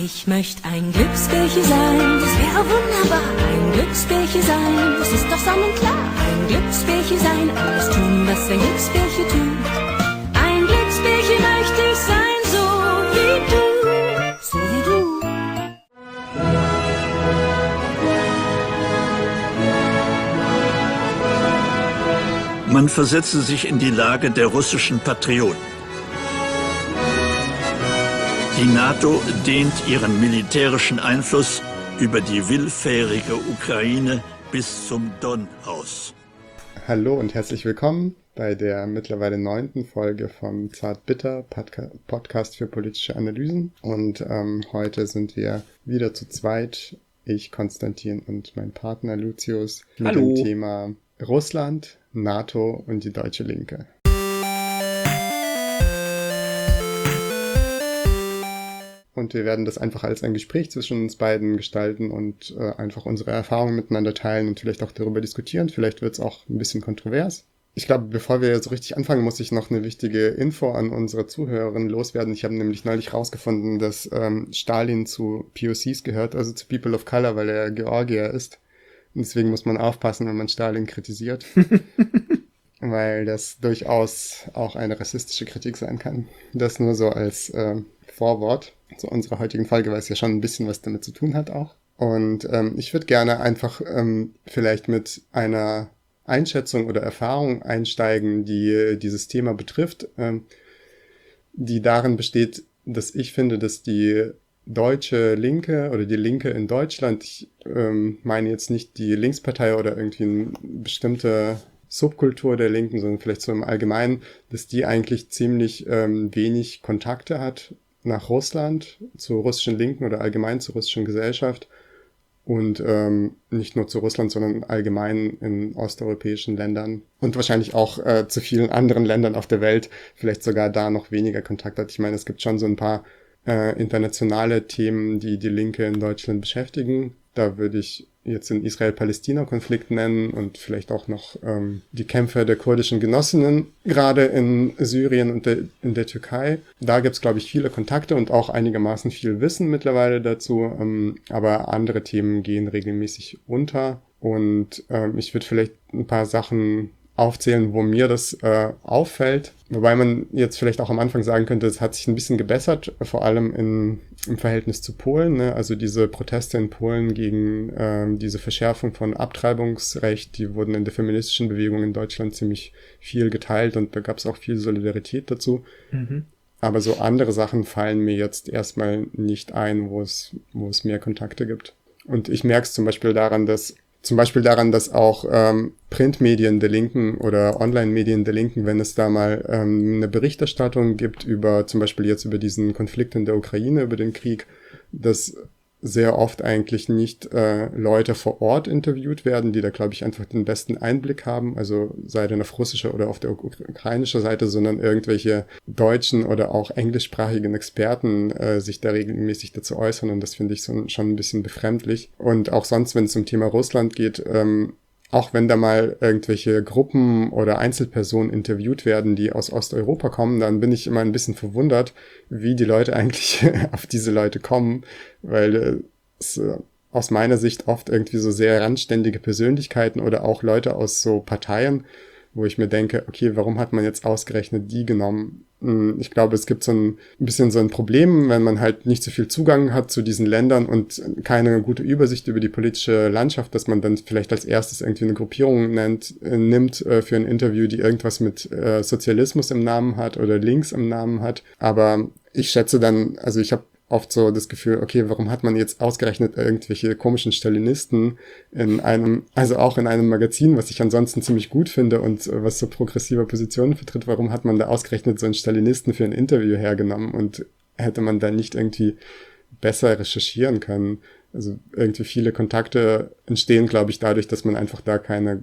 Ich möchte ein Glücksbärchen sein, das wäre wunderbar. Ein Glücksbärchen sein, das ist doch sonnenklar. Ein Glücksbärchen sein, alles tun, was ein Glücksbärchen tut. Ein Glücksbärchen möchte ich sein, so wie du, so wie du. Man versetze sich in die Lage der russischen Patrioten. Die NATO dehnt ihren militärischen Einfluss über die willfährige Ukraine bis zum Don aus. Hallo und herzlich willkommen bei der mittlerweile 9. Folge vom Zart-Bitter Podcast für politische Analysen. Und heute sind wir wieder zu zweit, ich, Konstantin und mein Partner Lucius, mit dem Thema Russland, NATO und die deutsche Linke. Und wir werden das einfach als ein Gespräch zwischen uns beiden gestalten und einfach unsere Erfahrungen miteinander teilen und vielleicht auch darüber diskutieren. Vielleicht wird es auch ein bisschen kontrovers. Ich glaube, bevor wir so richtig anfangen, muss ich noch eine wichtige Info an unsere Zuhörerinnen loswerden. Ich habe nämlich neulich rausgefunden, dass Stalin zu POCs gehört, also zu People of Color, weil er Georgier ist. Und deswegen muss man aufpassen, wenn man Stalin kritisiert. Weil das durchaus auch eine rassistische Kritik sein kann. Das nur so als Vorwort zu unserer heutigen Folge, weil es ja schon ein bisschen was damit zu tun hat auch. Und ich würde gerne einfach vielleicht mit einer Einschätzung oder Erfahrung einsteigen, die dieses Thema betrifft, die darin besteht, dass ich finde, dass die deutsche Linke oder die Linke in Deutschland, ich meine jetzt nicht die Linkspartei oder irgendwie eine bestimmte Subkultur der Linken, sondern vielleicht so im Allgemeinen, dass die eigentlich ziemlich wenig Kontakte hat nach Russland, zur russischen Linken oder allgemein zur russischen Gesellschaft und nicht nur zu Russland, sondern allgemein in osteuropäischen Ländern und wahrscheinlich auch zu vielen anderen Ländern auf der Welt vielleicht sogar da noch weniger Kontakt hat. Ich meine, es gibt schon so ein paar internationale Themen, die die Linke in Deutschland beschäftigen. Da würde ich jetzt den Israel-Palästina-Konflikt nennen und vielleicht auch noch die Kämpfe der kurdischen Genossinnen, gerade in Syrien und in der Türkei. Da gibt's, glaube ich, viele Kontakte und auch einigermaßen viel Wissen mittlerweile dazu, aber andere Themen gehen regelmäßig unter. Und ich würde vielleicht ein paar Sachen aufzählen, wo mir das auffällt. Wobei man jetzt vielleicht auch am Anfang sagen könnte, es hat sich ein bisschen gebessert, vor allem im Verhältnis zu Polen. Ne? Also diese Proteste in Polen gegen diese Verschärfung von Abtreibungsrecht, die wurden in der feministischen Bewegung in Deutschland ziemlich viel geteilt und da gab es auch viel Solidarität dazu. Mhm. Aber so andere Sachen fallen mir jetzt erstmal nicht ein, wo es mehr Kontakte gibt. Und ich merke es zum Beispiel daran, dass auch Printmedien der Linken oder Online-Medien der Linken, wenn es da mal eine Berichterstattung gibt über zum Beispiel jetzt über diesen Konflikt in der Ukraine, über den Krieg, dass sehr oft eigentlich nicht Leute vor Ort interviewt werden, die da, glaube ich, einfach den besten Einblick haben, also sei denn auf russischer oder auf der ukrainischen Seite, sondern irgendwelche deutschen oder auch englischsprachigen Experten sich da regelmäßig dazu äußern und das finde ich schon ein bisschen befremdlich. Und auch sonst, wenn es um Thema Russland geht, auch wenn da mal irgendwelche Gruppen oder Einzelpersonen interviewt werden, die aus Osteuropa kommen, dann bin ich immer ein bisschen verwundert, wie die Leute eigentlich auf diese Leute kommen, weil es aus meiner Sicht oft irgendwie so sehr randständige Persönlichkeiten oder auch Leute aus so Parteien, wo ich mir denke, okay, warum hat man jetzt ausgerechnet die genommen? Ich glaube, es gibt so ein bisschen so ein Problem, wenn man halt nicht so viel Zugang hat zu diesen Ländern und keine gute Übersicht über die politische Landschaft, dass man dann vielleicht als erstes irgendwie eine Gruppierung nimmt für ein Interview, die irgendwas mit Sozialismus im Namen hat oder Links im Namen hat. Aber ich schätze dann, also ich habe oft so das Gefühl, okay, warum hat man jetzt ausgerechnet irgendwelche komischen Stalinisten auch in einem Magazin, was ich ansonsten ziemlich gut finde und was so progressive Positionen vertritt, warum hat man da ausgerechnet so einen Stalinisten für ein Interview hergenommen und hätte man da nicht irgendwie besser recherchieren können? Also irgendwie viele Kontakte entstehen, glaube ich, dadurch, dass man einfach da keinen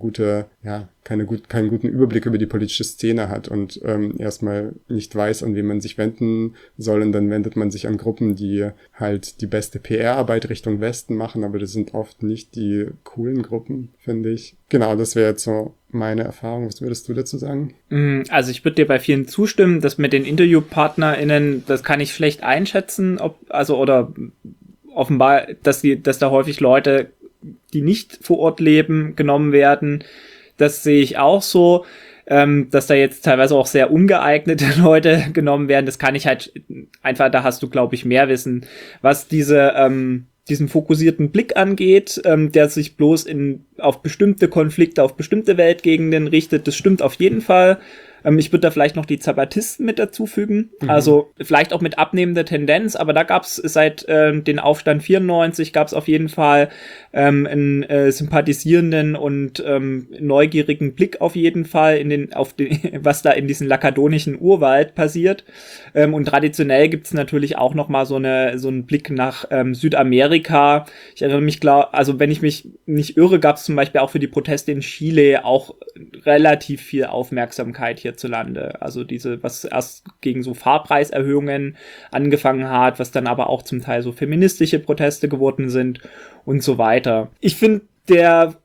guten Überblick über die politische Szene hat und erstmal nicht weiß, an wen man sich wenden soll. Und dann wendet man sich an Gruppen, die halt die beste PR-Arbeit Richtung Westen machen, aber das sind oft nicht die coolen Gruppen, finde ich. Genau, das wäre jetzt so meine Erfahrung. Was würdest du dazu sagen? Also ich würde dir bei vielen zustimmen, dass mit den InterviewpartnerInnen, das kann ich schlecht einschätzen, oder offenbar, dass da häufig Leute, die nicht vor Ort leben, genommen werden. Das sehe ich auch so. Dass da jetzt teilweise auch sehr ungeeignete Leute genommen werden, das kann ich halt einfach, da hast du, glaube ich, mehr Wissen. Was diesen fokussierten Blick angeht, der sich bloß auf bestimmte Konflikte, auf bestimmte Weltgegenden richtet, das stimmt auf jeden Fall. Ich würde da vielleicht noch die Zapatisten mit dazu fügen. Also vielleicht auch mit abnehmender Tendenz, aber da gab es seit den Aufstand 94 gab es auf jeden Fall einen sympathisierenden und neugierigen Blick auf jeden Fall was da in diesem lakadonischen Urwald passiert. Und traditionell gibt es natürlich auch noch mal so einen Blick nach Südamerika. Ich erinnere mich also wenn ich mich nicht irre, gab es zum Beispiel auch für die Proteste in Chile auch relativ viel Aufmerksamkeit hierzulande. Also was erst gegen so Fahrpreiserhöhungen angefangen hat, was dann aber auch zum Teil so feministische Proteste geworden sind und so weiter. Ich finde, der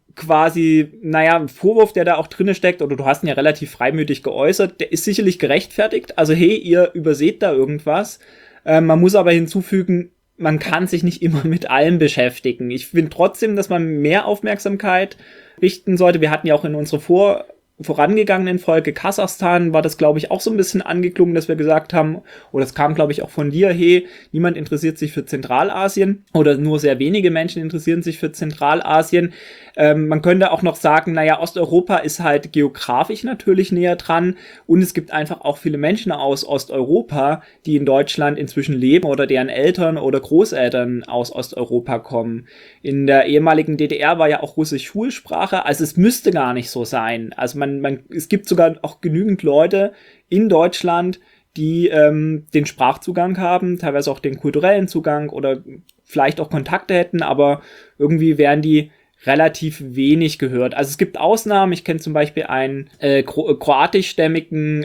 Vorwurf, der da auch drinne steckt, oder du hast ihn ja relativ freimütig geäußert, der ist sicherlich gerechtfertigt. Also hey, ihr überseht da irgendwas. Man muss aber hinzufügen, man kann sich nicht immer mit allem beschäftigen. Ich finde trotzdem, dass man mehr Aufmerksamkeit richten sollte. Wir hatten ja auch in unserer vorangegangenen Folge Kasachstan, war das, glaube ich, auch so ein bisschen angeklungen, dass wir gesagt haben, oder es kam, glaube ich, auch von dir, hey, niemand interessiert sich für Zentralasien oder nur sehr wenige Menschen interessieren sich für Zentralasien. Man könnte auch noch sagen, Osteuropa ist halt geografisch natürlich näher dran und es gibt einfach auch viele Menschen aus Osteuropa, die in Deutschland inzwischen leben oder deren Eltern oder Großeltern aus Osteuropa kommen. In der ehemaligen DDR war ja auch Russisch Schulsprache, also es müsste gar nicht so sein. Also es gibt sogar auch genügend Leute in Deutschland, die den Sprachzugang haben, teilweise auch den kulturellen Zugang oder vielleicht auch Kontakte hätten, aber irgendwie wären die relativ wenig gehört. Also es gibt Ausnahmen. Ich kenne zum Beispiel einen kroatischstämmigen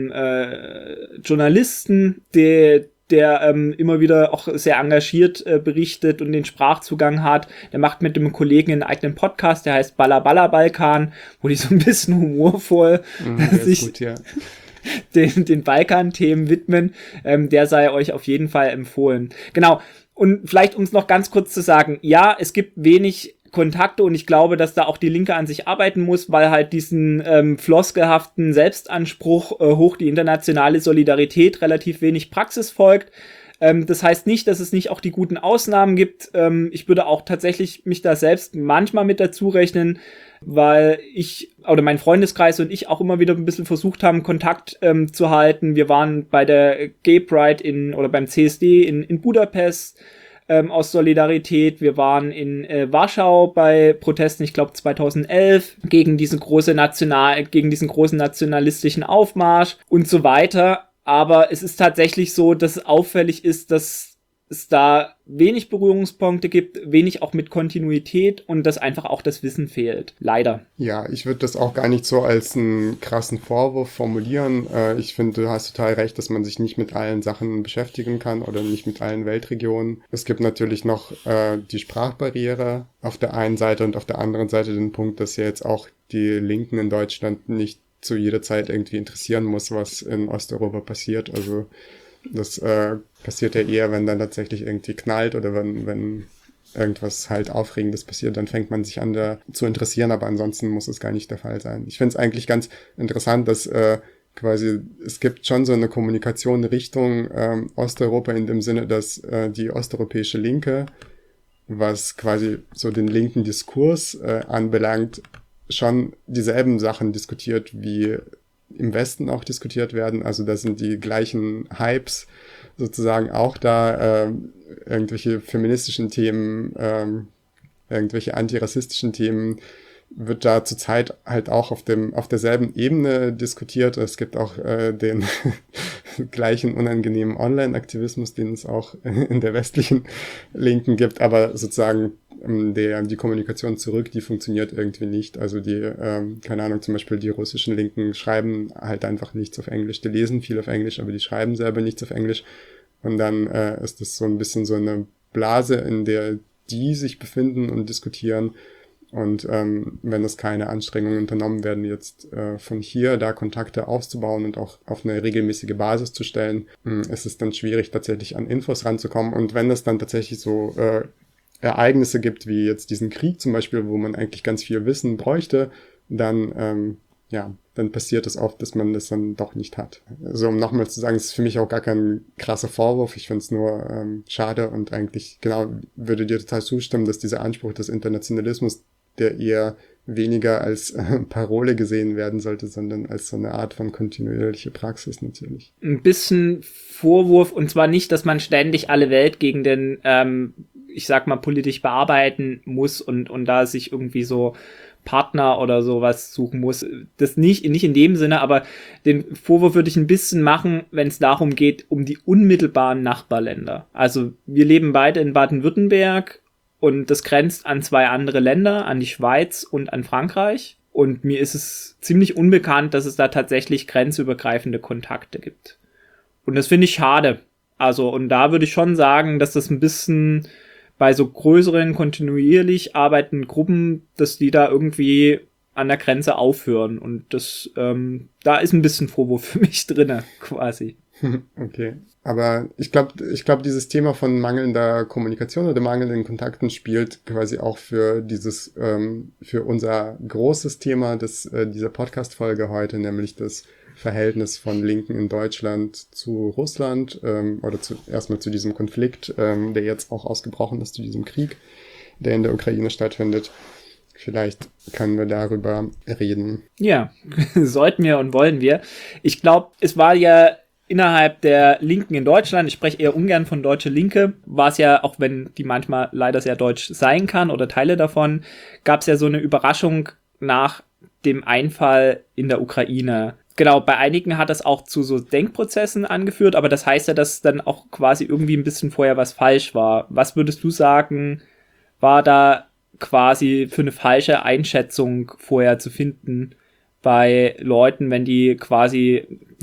Journalisten, der immer wieder auch sehr engagiert berichtet und den Sprachzugang hat. Der macht mit dem Kollegen einen eigenen Podcast, der heißt Balla Balla Balkan, wo die so ein bisschen humorvoll sich gut, ja. den Balkan-Themen widmen. Der sei euch auf jeden Fall empfohlen. Genau. Und vielleicht, um es noch ganz kurz zu sagen, ja, es gibt wenig Kontakte und ich glaube, dass da auch die Linke an sich arbeiten muss, weil halt diesen floskelhaften Selbstanspruch hoch die internationale Solidarität relativ wenig Praxis folgt. Das heißt nicht, dass es nicht auch die guten Ausnahmen gibt. Ich würde auch tatsächlich mich da selbst manchmal mit dazu rechnen, weil mein Freundeskreis und ich auch immer wieder ein bisschen versucht haben, Kontakt zu halten. Wir waren bei der Gay Pride beim CSD in Budapest aus Solidarität. Wir waren in Warschau bei Protesten, ich glaube 2011, gegen diesen großen nationalistischen Aufmarsch und so weiter. Aber es ist tatsächlich so, dass es auffällig ist, dass es da wenig Berührungspunkte gibt, wenig auch mit Kontinuität und dass einfach auch das Wissen fehlt. Leider. Ja, ich würde das auch gar nicht so als einen krassen Vorwurf formulieren. Ich finde, du hast total recht, dass man sich nicht mit allen Sachen beschäftigen kann oder nicht mit allen Weltregionen. Es gibt natürlich noch die Sprachbarriere auf der einen Seite und auf der anderen Seite den Punkt, dass ja jetzt auch die Linken in Deutschland nicht zu jeder Zeit irgendwie interessieren muss, was in Osteuropa passiert. Also das passiert ja eher, wenn dann tatsächlich irgendwie knallt oder wenn irgendwas halt Aufregendes passiert, dann fängt man sich an zu interessieren, aber ansonsten muss es gar nicht der Fall sein. Ich finde es eigentlich ganz interessant, dass es gibt schon so eine Kommunikation Richtung Osteuropa in dem Sinne, dass die osteuropäische Linke, was quasi so den linken Diskurs anbelangt, schon dieselben Sachen diskutiert, wie im Westen auch diskutiert werden. Also da sind die gleichen Hypes sozusagen auch da, irgendwelche feministischen Themen, irgendwelche antirassistischen Themen wird da zurzeit halt auch auf derselben Ebene diskutiert. Es gibt auch den gleichen unangenehmen Online-Aktivismus, den es auch in der westlichen Linken gibt, aber sozusagen die Kommunikation zurück, die funktioniert irgendwie nicht. Also keine Ahnung, zum Beispiel die russischen Linken schreiben halt einfach nichts auf Englisch. Die lesen viel auf Englisch, aber die schreiben selber nichts auf Englisch. Und dann ist das so ein bisschen so eine Blase, in der die sich befinden und diskutieren. Und wenn es keine Anstrengungen unternommen werden, jetzt von hier da Kontakte aufzubauen und auch auf eine regelmäßige Basis zu stellen, ist es dann schwierig, tatsächlich an Infos ranzukommen. Und wenn es dann tatsächlich so Ereignisse gibt, wie jetzt diesen Krieg zum Beispiel, wo man eigentlich ganz viel Wissen bräuchte, dann dann passiert es oft, dass man das dann doch nicht hat. Also um nochmal zu sagen, es ist für mich auch gar kein krasser Vorwurf. Ich finde es nur schade und eigentlich würde dir total zustimmen, dass dieser Anspruch des Internationalismus, der eher weniger als Parole gesehen werden sollte, sondern als so eine Art von kontinuierliche Praxis natürlich. Ein bisschen Vorwurf, und zwar nicht, dass man ständig alle Welt gegen den, ich sag mal, politisch bearbeiten muss und da sich irgendwie so Partner oder sowas suchen muss. Das nicht in dem Sinne, aber den Vorwurf würde ich ein bisschen machen, wenn es darum geht, um die unmittelbaren Nachbarländer. Also wir leben beide in Baden-Württemberg und das grenzt an 2 andere Länder, an die Schweiz und an Frankreich. Und mir ist es ziemlich unbekannt, dass es da tatsächlich grenzübergreifende Kontakte gibt. Und das finde ich schade. Also, und da würde ich schon sagen, dass das ein bisschen bei so größeren, kontinuierlich arbeitenden Gruppen, dass die da irgendwie an der Grenze aufhören. Und das, da ist ein bisschen Vorwurf für mich drinne, quasi. Okay. Aber ich glaube, dieses Thema von mangelnder Kommunikation oder mangelnden Kontakten spielt quasi auch für für unser großes Thema dieser Podcast-Folge heute, nämlich das Verhältnis von Linken in Deutschland zu Russland oder erstmal zu diesem Konflikt, der jetzt auch ausgebrochen ist, zu diesem Krieg, der in der Ukraine stattfindet. Vielleicht können wir darüber reden. Ja, sollten wir und wollen wir. Ich glaube, es war ja innerhalb der Linken in Deutschland, ich spreche eher ungern von Deutsche Linke, war es ja, auch wenn die manchmal leider sehr deutsch sein kann oder Teile davon, gab es ja so eine Überraschung nach dem Einfall in der Ukraine. Genau, bei einigen hat das auch zu so Denkprozessen angeführt, aber das heißt ja, dass dann auch quasi irgendwie ein bisschen vorher was falsch war. Was würdest du sagen, war da quasi für eine falsche Einschätzung vorher zu finden bei Leuten, wenn die quasi,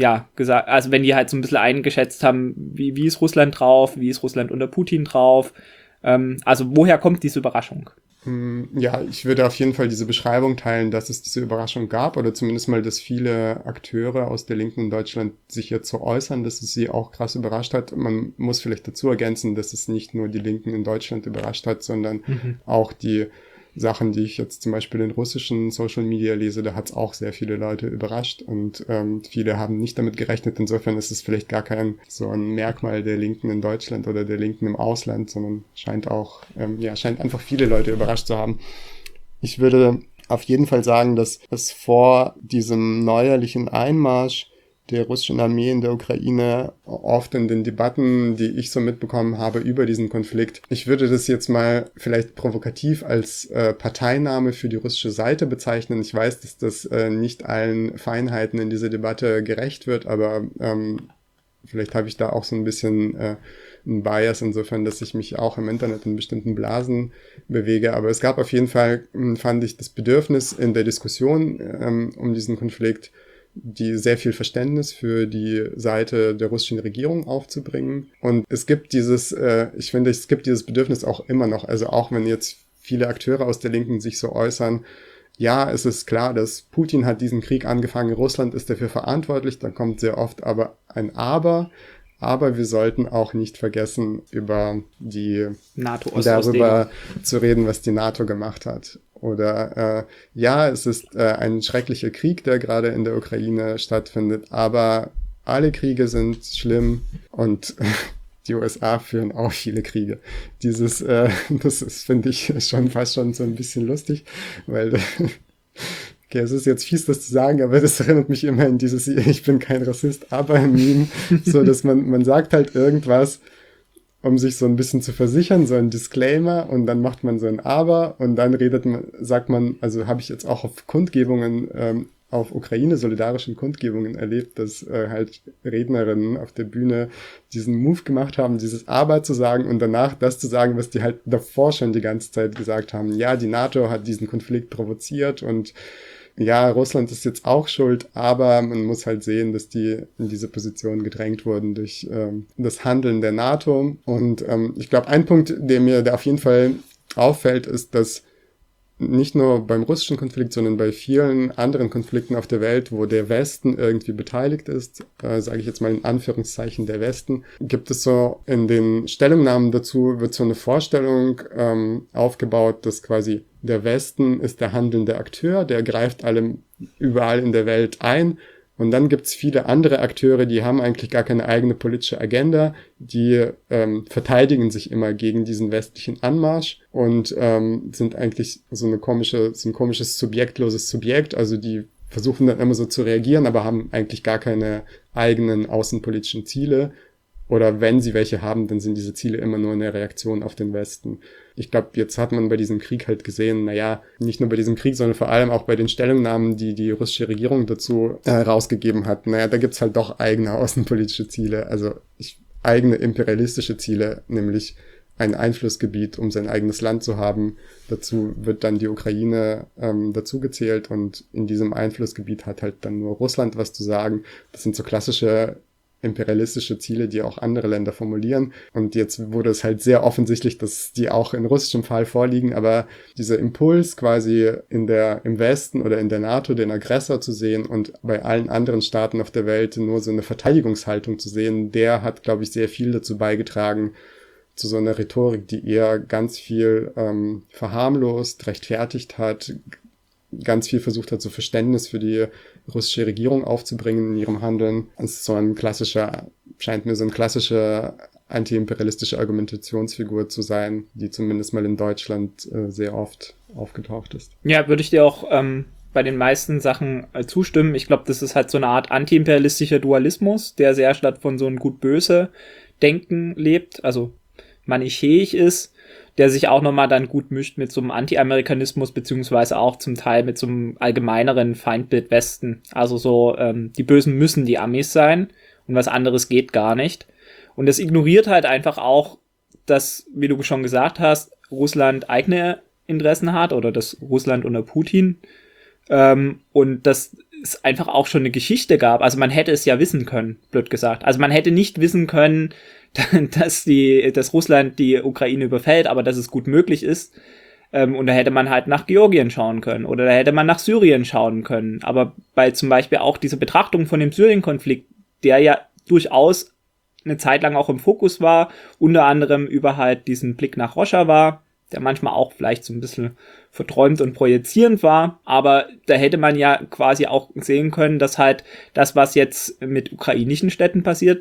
also wenn die halt so ein bisschen eingeschätzt haben, wie ist Russland drauf, wie ist Russland unter Putin drauf? Also woher kommt diese Überraschung? Ja, ich würde auf jeden Fall diese Beschreibung teilen, dass es diese Überraschung gab oder zumindest mal, dass viele Akteure aus der Linken in Deutschland sich jetzt so äußern, dass es sie auch krass überrascht hat. Man muss vielleicht dazu ergänzen, dass es nicht nur die Linken in Deutschland überrascht hat, sondern auch die Sachen, die ich jetzt zum Beispiel in russischen Social Media lese, da hat es auch sehr viele Leute überrascht und viele haben nicht damit gerechnet. Insofern ist es vielleicht gar kein so ein Merkmal der Linken in Deutschland oder der Linken im Ausland, sondern scheint einfach viele Leute überrascht zu haben. Ich würde auf jeden Fall sagen, dass es vor diesem neuerlichen Einmarsch der russischen Armee in der Ukraine oft in den Debatten, die ich so mitbekommen habe über diesen Konflikt. Ich würde das jetzt mal vielleicht provokativ als Parteinahme für die russische Seite bezeichnen. Ich weiß, dass das nicht allen Feinheiten in dieser Debatte gerecht wird, aber vielleicht habe ich da auch so ein bisschen ein Bias insofern, dass ich mich auch im Internet in bestimmten Blasen bewege. Aber es gab auf jeden Fall, fand ich, das Bedürfnis in der Diskussion um diesen Konflikt, die sehr viel Verständnis für die Seite der russischen Regierung aufzubringen. Und es gibt ich finde, es gibt dieses Bedürfnis auch immer noch. Also auch wenn jetzt viele Akteure aus der Linken sich so äußern, ja, es ist klar, dass Putin hat diesen Krieg angefangen, Russland ist dafür verantwortlich, dann kommt sehr oft aber ein Aber wir sollten auch nicht vergessen, über darüber zu reden, was die NATO gemacht hat. Oder es ist ein schrecklicher Krieg, der gerade in der Ukraine stattfindet, aber alle Kriege sind schlimm und die USA führen auch viele Kriege. Das ist, finde ich, schon fast schon so ein bisschen lustig, weil okay, es ist jetzt fies, das zu sagen, aber das erinnert mich immer an dieses Ich bin kein Rassist, aber Meme, so dass man sagt halt irgendwas, um sich so ein bisschen zu versichern, so ein Disclaimer und dann macht man so ein Aber und dann sagt man, also habe ich jetzt auch auf Kundgebungen, auf Ukraine-solidarischen Kundgebungen erlebt, dass halt Rednerinnen auf der Bühne diesen Move gemacht haben, dieses Aber zu sagen und danach das zu sagen, was die halt davor schon die ganze Zeit gesagt haben. Ja, die NATO hat diesen Konflikt provoziert und ja, Russland ist jetzt auch schuld, aber man muss halt sehen, dass die in diese Position gedrängt wurden durch das Handeln der NATO. Und ich glaube, ein Punkt, der auf jeden Fall auffällt, ist, dass nicht nur beim russischen Konflikt, sondern bei vielen anderen Konflikten auf der Welt, wo der Westen irgendwie beteiligt ist, sage ich jetzt mal in Anführungszeichen der Westen, gibt es so in den Stellungnahmen dazu, wird so eine Vorstellung aufgebaut, dass quasi der Westen ist der handelnde Akteur, der greift allem überall in der Welt ein. Und dann gibt's viele andere Akteure, die haben eigentlich gar keine eigene politische Agenda, die verteidigen sich immer gegen diesen westlichen Anmarsch und sind eigentlich so ein komisches subjektloses Subjekt, also die versuchen dann immer so zu reagieren, aber haben eigentlich gar keine eigenen außenpolitischen Ziele. Oder wenn sie welche haben, dann sind diese Ziele immer nur eine Reaktion auf den Westen. Ich glaube, jetzt hat man bei diesem Krieg halt gesehen, naja, nicht nur bei diesem Krieg, sondern vor allem auch bei den Stellungnahmen, die die russische Regierung dazu rausgegeben hat. Naja, da gibt's halt doch eigene außenpolitische Ziele, also eigene imperialistische Ziele, nämlich ein Einflussgebiet, um sein eigenes Land zu haben. Dazu wird dann die Ukraine dazu gezählt und in diesem Einflussgebiet hat halt dann nur Russland was zu sagen. Das sind so klassische imperialistische Ziele, die auch andere Länder formulieren. Und jetzt wurde es halt sehr offensichtlich, dass die auch in russischem Fall vorliegen, aber dieser Impuls quasi im Westen oder in der NATO den Aggressor zu sehen und bei allen anderen Staaten auf der Welt nur so eine Verteidigungshaltung zu sehen, der hat, glaube ich, sehr viel dazu beigetragen, zu so einer Rhetorik, die eher ganz viel verharmlost, rechtfertigt hat, ganz viel versucht hat, so Verständnis für die russische Regierung aufzubringen in ihrem Handeln. Es ist scheint mir so eine klassische antiimperialistische Argumentationsfigur zu sein, die zumindest mal in Deutschland sehr oft aufgetaucht ist. Ja, würde ich dir auch bei den meisten Sachen zustimmen. Ich glaube, das ist halt so eine Art antiimperialistischer Dualismus, der sehr statt von so einem Gut-Böse-Denken lebt, also manichäisch ist, der sich auch nochmal dann gut mischt mit so einem Anti-Amerikanismus, beziehungsweise auch zum Teil mit so einem allgemeineren Feindbild Westen. Also so, die Bösen müssen die Amis sein und was anderes geht gar nicht. Und das ignoriert halt einfach auch, dass, wie du schon gesagt hast, Russland eigene Interessen hat oder dass Russland unter Putin und dass es einfach auch schon eine Geschichte gab. Also man hätte es ja wissen können, blöd gesagt. Also man hätte nicht wissen können, dass Russland die Ukraine überfällt, aber dass es gut möglich ist. Und da hätte man halt nach Georgien schauen können oder da hätte man nach Syrien schauen können. Aber bei zum Beispiel auch dieser Betrachtung von dem Syrien-Konflikt, der ja durchaus eine Zeit lang auch im Fokus war, unter anderem über halt diesen Blick nach Rojava, der manchmal auch vielleicht so ein bisschen verträumt und projizierend war, aber da hätte man ja quasi auch sehen können, dass halt das, was jetzt mit ukrainischen Städten passiert,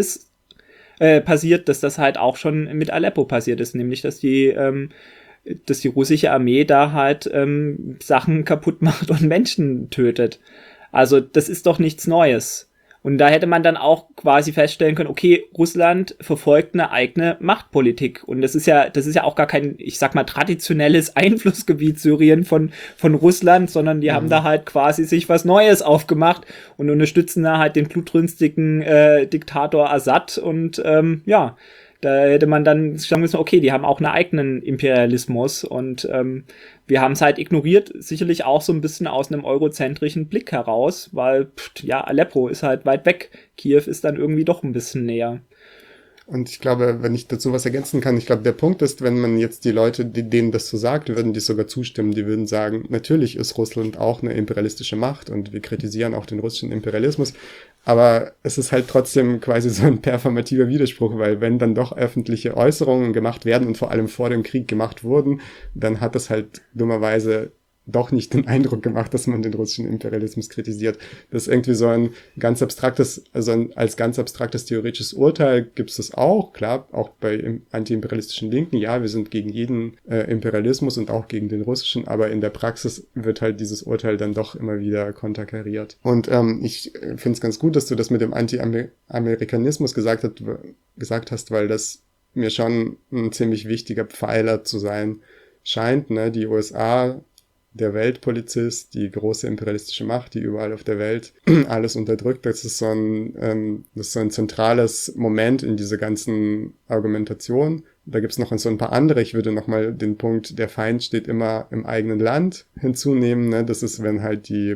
dass das halt auch schon mit Aleppo passiert ist, nämlich dass die russische Armee da halt Sachen kaputt macht und Menschen tötet. Also das ist doch nichts Neues. Und da hätte man dann auch quasi feststellen können, okay, Russland verfolgt eine eigene Machtpolitik. Und das ist ja auch gar kein, ich sag mal, traditionelles Einflussgebiet Syrien von Russland, sondern die haben da halt quasi sich was Neues aufgemacht und unterstützen da halt den blutrünstigen Diktator Assad. Und da hätte man dann sagen müssen, okay, die haben auch einen eigenen Imperialismus und wir haben es halt ignoriert, sicherlich auch so ein bisschen aus einem eurozentrischen Blick heraus, weil, Aleppo ist halt weit weg, Kiew ist dann irgendwie doch ein bisschen näher. Und ich glaube, wenn ich dazu was ergänzen kann, ich glaube, der Punkt ist, wenn man jetzt die Leute, denen das so sagt, würden die sogar zustimmen, die würden sagen, natürlich ist Russland auch eine imperialistische Macht und wir kritisieren auch den russischen Imperialismus, aber es ist halt trotzdem quasi so ein performativer Widerspruch, weil wenn dann doch öffentliche Äußerungen gemacht werden und vor allem vor dem Krieg gemacht wurden, dann hat das halt dummerweise doch nicht den Eindruck gemacht, dass man den russischen Imperialismus kritisiert. Das ist irgendwie so ein ganz abstraktes, als ganz abstraktes theoretisches Urteil gibt es das auch, klar, auch bei antiimperialistischen Linken, ja, wir sind gegen jeden Imperialismus und auch gegen den russischen, aber in der Praxis wird halt dieses Urteil dann doch immer wieder konterkariert. Und ich finde es ganz gut, dass du das mit dem Anti-Amerikanismus gesagt hast, weil das mir schon ein ziemlich wichtiger Pfeiler zu sein scheint, ne? Die USA, der Weltpolizist, die große imperialistische Macht, die überall auf der Welt alles unterdrückt. Das ist so ein zentrales Moment in dieser ganzen Argumentation. Da gibt's noch so ein paar andere. Ich würde nochmal den Punkt, der Feind steht immer im eigenen Land hinzunehmen. Ne? Das ist, wenn halt die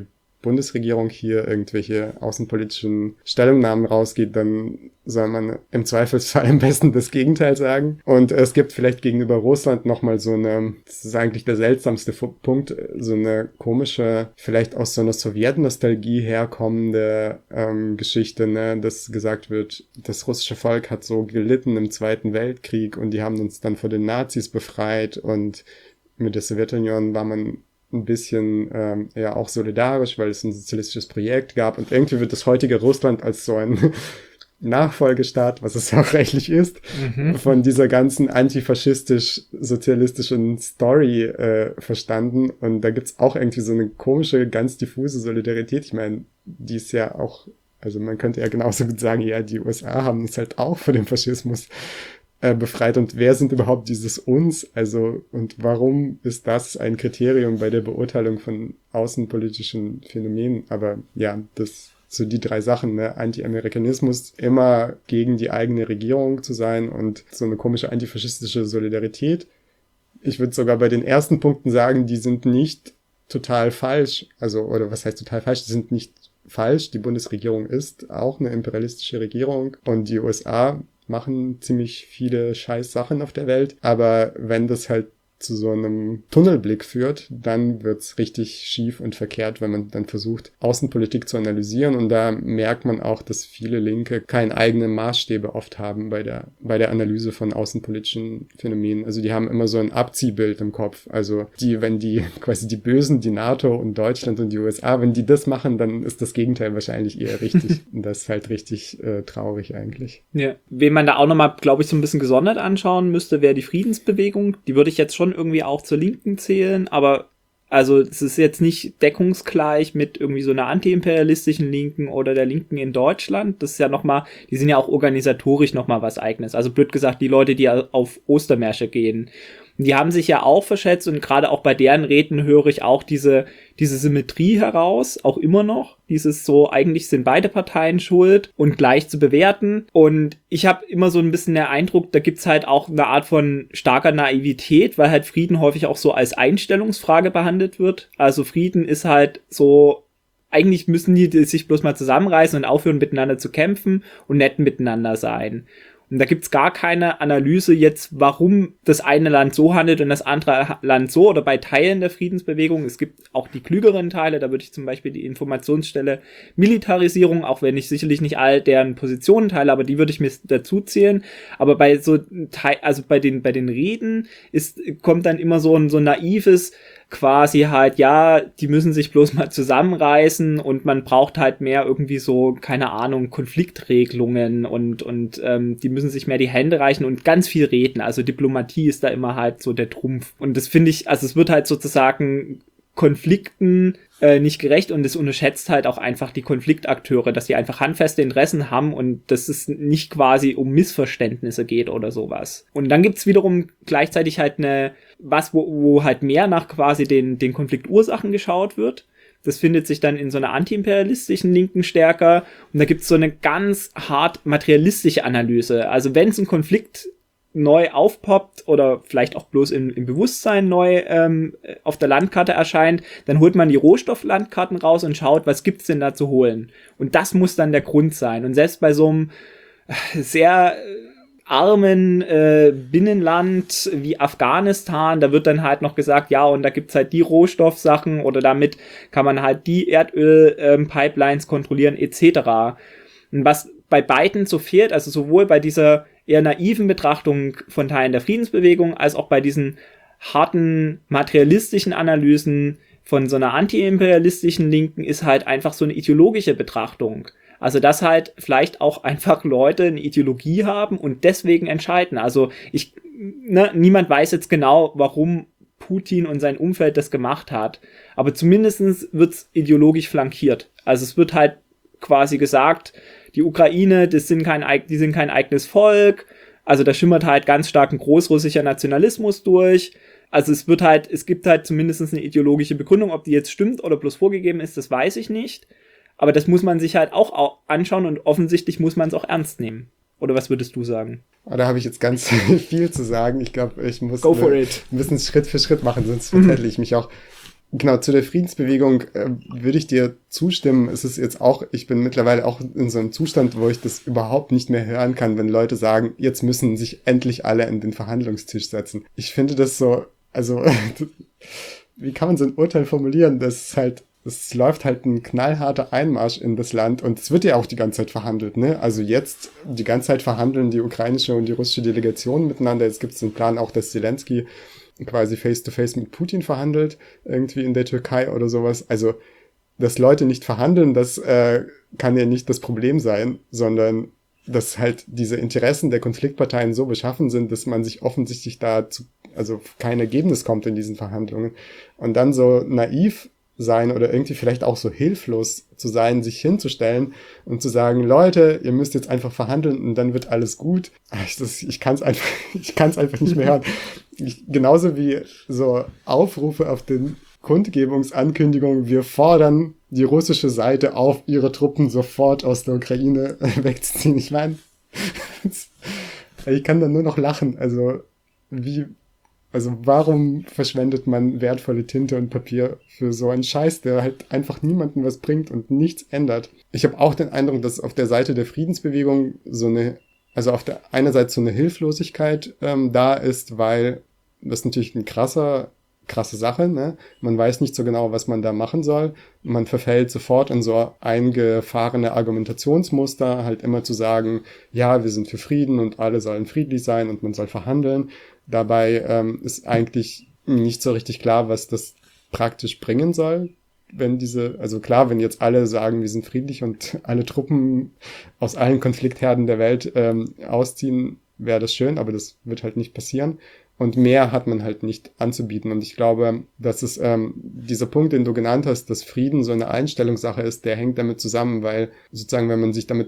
Bundesregierung hier irgendwelche außenpolitischen Stellungnahmen rausgeht, dann soll man im Zweifelsfall am besten das Gegenteil sagen. Und es gibt vielleicht gegenüber Russland nochmal so eine, das ist eigentlich der seltsamste Punkt, so eine komische, vielleicht aus so einer Sowjetnostalgie herkommende Geschichte, ne, dass gesagt wird, das russische Volk hat so gelitten im Zweiten Weltkrieg und die haben uns dann vor den Nazis befreit und mit der Sowjetunion war man ein bisschen ja auch solidarisch, weil es ein sozialistisches Projekt gab und irgendwie wird das heutige Russland als so ein Nachfolgestaat, was es auch rechtlich ist, von dieser ganzen antifaschistisch-sozialistischen Story verstanden. Und da gibt's auch irgendwie so eine komische, ganz diffuse Solidarität. Ich meine, die ist ja auch, also man könnte ja genauso gut sagen, ja, die USA haben uns halt auch vor dem Faschismus befreit. Und wer sind überhaupt dieses uns? Also, und warum ist das ein Kriterium bei der Beurteilung von außenpolitischen Phänomenen? Aber ja, das so die 3 Sachen, ne? Anti-Amerikanismus, immer gegen die eigene Regierung zu sein und so eine komische antifaschistische Solidarität. Ich würde sogar bei den ersten Punkten sagen, die sind nicht total falsch. Also, oder was heißt total falsch? Die sind nicht falsch. Die Bundesregierung ist auch eine imperialistische Regierung und die USA machen ziemlich viele scheiß Sachen auf der Welt. Aber wenn das halt zu so einem Tunnelblick führt, dann wird's richtig schief und verkehrt, wenn man dann versucht, Außenpolitik zu analysieren. Und da merkt man auch, dass viele Linke keine eigenen Maßstäbe oft haben bei der Analyse von außenpolitischen Phänomenen. Also die haben immer so ein Abziehbild im Kopf. Also wenn die quasi die Bösen, die NATO und Deutschland und die USA, wenn die das machen, dann ist das Gegenteil wahrscheinlich eher richtig. Und das ist halt richtig traurig eigentlich. Ja. Wen man da auch nochmal, glaube ich, so ein bisschen gesondert anschauen müsste, wäre die Friedensbewegung. Die würde ich jetzt schon irgendwie auch zur Linken zählen, aber also es ist jetzt nicht deckungsgleich mit irgendwie so einer antiimperialistischen Linken oder der Linken in Deutschland. Das ist ja nochmal, die sind ja auch organisatorisch nochmal was Eigenes. Also blöd gesagt, die Leute, die auf Ostermärsche gehen, die haben sich ja auch verschätzt und gerade auch bei deren Reden höre ich auch diese Symmetrie heraus, auch immer noch. Dieses so, eigentlich sind beide Parteien schuld und gleich zu bewerten. Und ich habe immer so ein bisschen den Eindruck, da gibt's halt auch eine Art von starker Naivität, weil halt Frieden häufig auch so als Einstellungsfrage behandelt wird. Also Frieden ist halt so, eigentlich müssen die sich bloß mal zusammenreißen und aufhören miteinander zu kämpfen und nett miteinander sein. Und da gibt's gar keine Analyse jetzt, warum das eine Land so handelt und das andere Land so, oder bei Teilen der Friedensbewegung. Es gibt auch die klügeren Teile, da würde ich zum Beispiel die Informationsstelle Militarisierung, auch wenn ich sicherlich nicht all deren Positionen teile, aber die würde ich mir dazu zählen. Aber bei so also bei den Reden kommt dann immer so ein naives quasi halt, ja, die müssen sich bloß mal zusammenreißen und man braucht halt mehr irgendwie so, keine Ahnung, Konfliktregelungen und die müssen sich mehr die Hände reichen und ganz viel reden. Also Diplomatie ist da immer halt so der Trumpf. Und das finde ich, also es wird halt sozusagen Konflikten nicht gerecht und es unterschätzt halt auch einfach die Konfliktakteure, dass die einfach handfeste Interessen haben und dass es nicht quasi um Missverständnisse geht oder sowas. Und dann gibt's wiederum gleichzeitig halt wo halt mehr nach quasi den Konfliktursachen geschaut wird. Das findet sich dann in so einer antiimperialistischen Linken stärker und da gibt's so eine ganz hart materialistische Analyse. Also wenn es ein Konflikt neu aufpoppt oder vielleicht auch bloß im Bewusstsein neu auf der Landkarte erscheint, dann holt man die Rohstofflandkarten raus und schaut, was gibt's denn da zu holen. Und das muss dann der Grund sein. Und selbst bei so einem sehr armen Binnenland wie Afghanistan, da wird dann halt noch gesagt, ja, und da gibt's halt die Rohstoffsachen oder damit kann man halt die Erdöl-Pipelines kontrollieren etc. Und was bei beiden so fehlt, also sowohl bei dieser eher naiven Betrachtung von Teilen der Friedensbewegung, als auch bei diesen harten materialistischen Analysen von so einer antiimperialistischen Linken ist halt einfach so eine ideologische Betrachtung. Also dass halt vielleicht auch einfach Leute eine Ideologie haben und deswegen entscheiden. Also niemand weiß jetzt genau, warum Putin und sein Umfeld das gemacht hat. Aber zumindest wird's ideologisch flankiert. Also es wird halt quasi gesagt, die Ukraine, die sind kein eigenes Volk. Also da schimmert halt ganz stark ein großrussischer Nationalismus durch. Also es gibt halt zumindest eine ideologische Begründung. Ob die jetzt stimmt oder bloß vorgegeben ist, das weiß ich nicht. Aber das muss man sich halt auch anschauen und offensichtlich muss man es auch ernst nehmen. Oder was würdest du sagen? Da habe ich jetzt ganz viel zu sagen. Ich glaube, ich muss ein bisschen Schritt für Schritt machen, sonst verzettle ich mich auch. Genau, zu der Friedensbewegung würde ich dir zustimmen. Es ist jetzt auch, ich bin mittlerweile auch in so einem Zustand, wo ich das überhaupt nicht mehr hören kann, wenn Leute sagen, jetzt müssen sich endlich alle an den Verhandlungstisch setzen. Ich finde das so, also wie kann man so ein Urteil formulieren? Es läuft halt ein knallharter Einmarsch in das Land und es wird ja auch die ganze Zeit verhandelt, ne? Also jetzt die ganze Zeit verhandeln die ukrainische und die russische Delegation miteinander. Jetzt gibt es den Plan auch, dass Zelensky quasi face-to-face mit Putin verhandelt, irgendwie in der Türkei oder sowas. Also, dass Leute nicht verhandeln, das kann ja nicht das Problem sein, sondern dass halt diese Interessen der Konfliktparteien so beschaffen sind, dass man sich offensichtlich also kein Ergebnis kommt in diesen Verhandlungen. Und dann so naiv sein oder irgendwie vielleicht auch so hilflos zu sein, sich hinzustellen und zu sagen, Leute, ihr müsst jetzt einfach verhandeln und dann wird alles gut. Ich kann es einfach nicht mehr hören. Genauso wie so Aufrufe auf den Kundgebungsankündigungen, wir fordern die russische Seite auf, ihre Truppen sofort aus der Ukraine wegzuziehen. Ich meine, ich kann da nur noch lachen. Also warum verschwendet man wertvolle Tinte und Papier für so einen Scheiß, der halt einfach niemandem was bringt und nichts ändert? Ich habe auch den Eindruck, dass auf der Seite der Friedensbewegung also auf der einerseits so eine Hilflosigkeit da ist, weil das natürlich eine krasse Sache, ne? Man weiß nicht so genau, was man da machen soll. Man verfällt sofort in so eingefahrene Argumentationsmuster, halt immer zu sagen, ja, wir sind für Frieden und alle sollen friedlich sein und man soll verhandeln. Dabei ist eigentlich nicht so richtig klar, was das praktisch bringen soll. Wenn jetzt alle sagen, wir sind friedlich und alle Truppen aus allen Konfliktherden der Welt ausziehen, wäre das schön, aber das wird halt nicht passieren. Und mehr hat man halt nicht anzubieten. Und ich glaube, dass es dieser Punkt, den du genannt hast, dass Frieden so eine Einstellungssache ist, der hängt damit zusammen, weil sozusagen, wenn man sich damit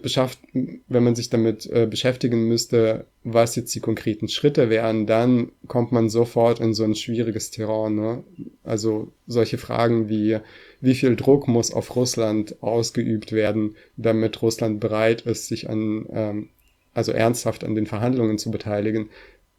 beschäftigen müsste, was jetzt die konkreten Schritte wären, dann kommt man sofort in so ein schwieriges Terrain, ne? Also solche Fragen wie viel Druck muss auf Russland ausgeübt werden, damit Russland bereit ist, sich ernsthaft an den Verhandlungen zu beteiligen.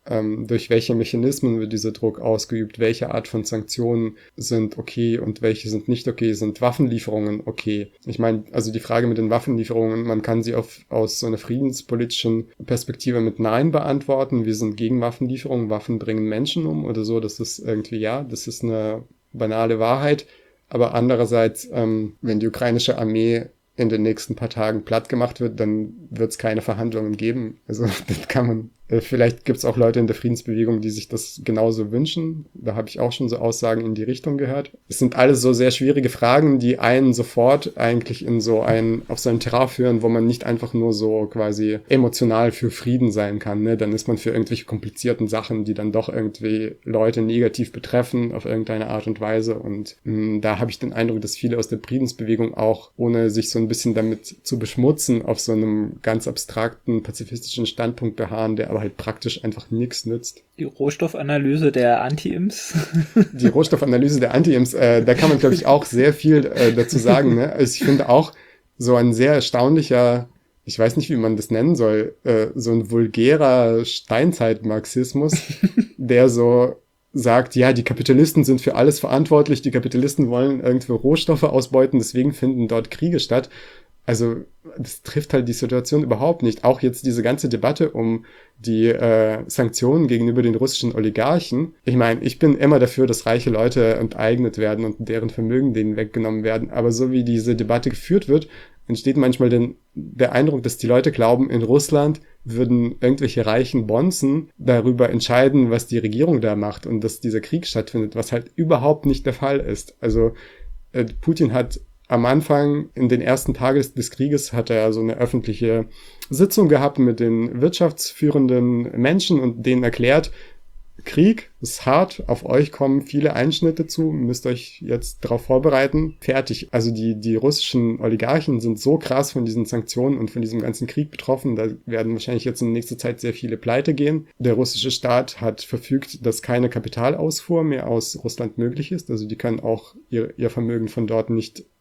Durch welche Mechanismen wird dieser Druck ausgeübt, welche Art von Sanktionen sind okay und welche sind nicht okay, sind Waffenlieferungen okay? Ich meine, also die Frage mit den Waffenlieferungen, man kann sie aus so einer friedenspolitischen Perspektive mit Nein beantworten, wir sind gegen Waffenlieferungen, Waffen bringen Menschen um oder so, das ist irgendwie, ja, das ist eine banale Wahrheit, aber andererseits, wenn die ukrainische Armee in den nächsten paar Tagen platt gemacht wird, dann wird es keine Verhandlungen geben. Also das kann man, vielleicht gibt es auch Leute in der Friedensbewegung, die sich das genauso wünschen. Da habe ich auch schon so Aussagen in die Richtung gehört. Es sind alles so sehr schwierige Fragen, die einen sofort eigentlich auf so ein Terrain führen, wo man nicht einfach nur so quasi emotional für Frieden sein kann. Ne? Dann ist man für irgendwelche komplizierten Sachen, die dann doch irgendwie Leute negativ betreffen auf irgendeine Art und Weise. Und da habe ich den Eindruck, dass viele aus der Friedensbewegung auch, ohne sich so ein bisschen damit zu beschmutzen, auf so einem ganz abstrakten, pazifistischen Standpunkt beharren, der aber halt praktisch einfach nichts nützt. Die Rohstoffanalyse der Anti-Ims. Die Rohstoffanalyse der Anti-Ims, da kann man, glaube ich, auch sehr viel dazu sagen. Ne? Also ich finde auch so ein sehr erstaunlicher, ich weiß nicht, wie man das nennen soll, so ein vulgärer Steinzeit-Marxismus, der so sagt, ja, die Kapitalisten sind für alles verantwortlich, die Kapitalisten wollen irgendwo Rohstoffe ausbeuten, deswegen finden dort Kriege statt. Also das trifft halt die Situation überhaupt nicht. Auch jetzt diese ganze Debatte um die Sanktionen gegenüber den russischen Oligarchen. Ich meine, ich bin immer dafür, dass reiche Leute enteignet werden und deren Vermögen denen weggenommen werden. Aber so wie diese Debatte geführt wird, entsteht manchmal der Eindruck, dass die Leute glauben, in Russland würden irgendwelche reichen Bonzen darüber entscheiden, was die Regierung da macht und dass dieser Krieg stattfindet, was halt überhaupt nicht der Fall ist. Also Putin hat am Anfang, in den ersten Tagen des Krieges, hat er so eine öffentliche Sitzung gehabt mit den wirtschaftsführenden Menschen und denen erklärt, Krieg ist hart, auf euch kommen viele Einschnitte zu, müsst euch jetzt darauf vorbereiten, fertig. Also die russischen Oligarchen sind so krass von diesen Sanktionen und von diesem ganzen Krieg betroffen, da werden wahrscheinlich jetzt in nächster Zeit sehr viele pleite gehen. Der russische Staat hat verfügt, dass keine Kapitalausfuhr mehr aus Russland möglich ist, also die können auch ihr Vermögen von dort nicht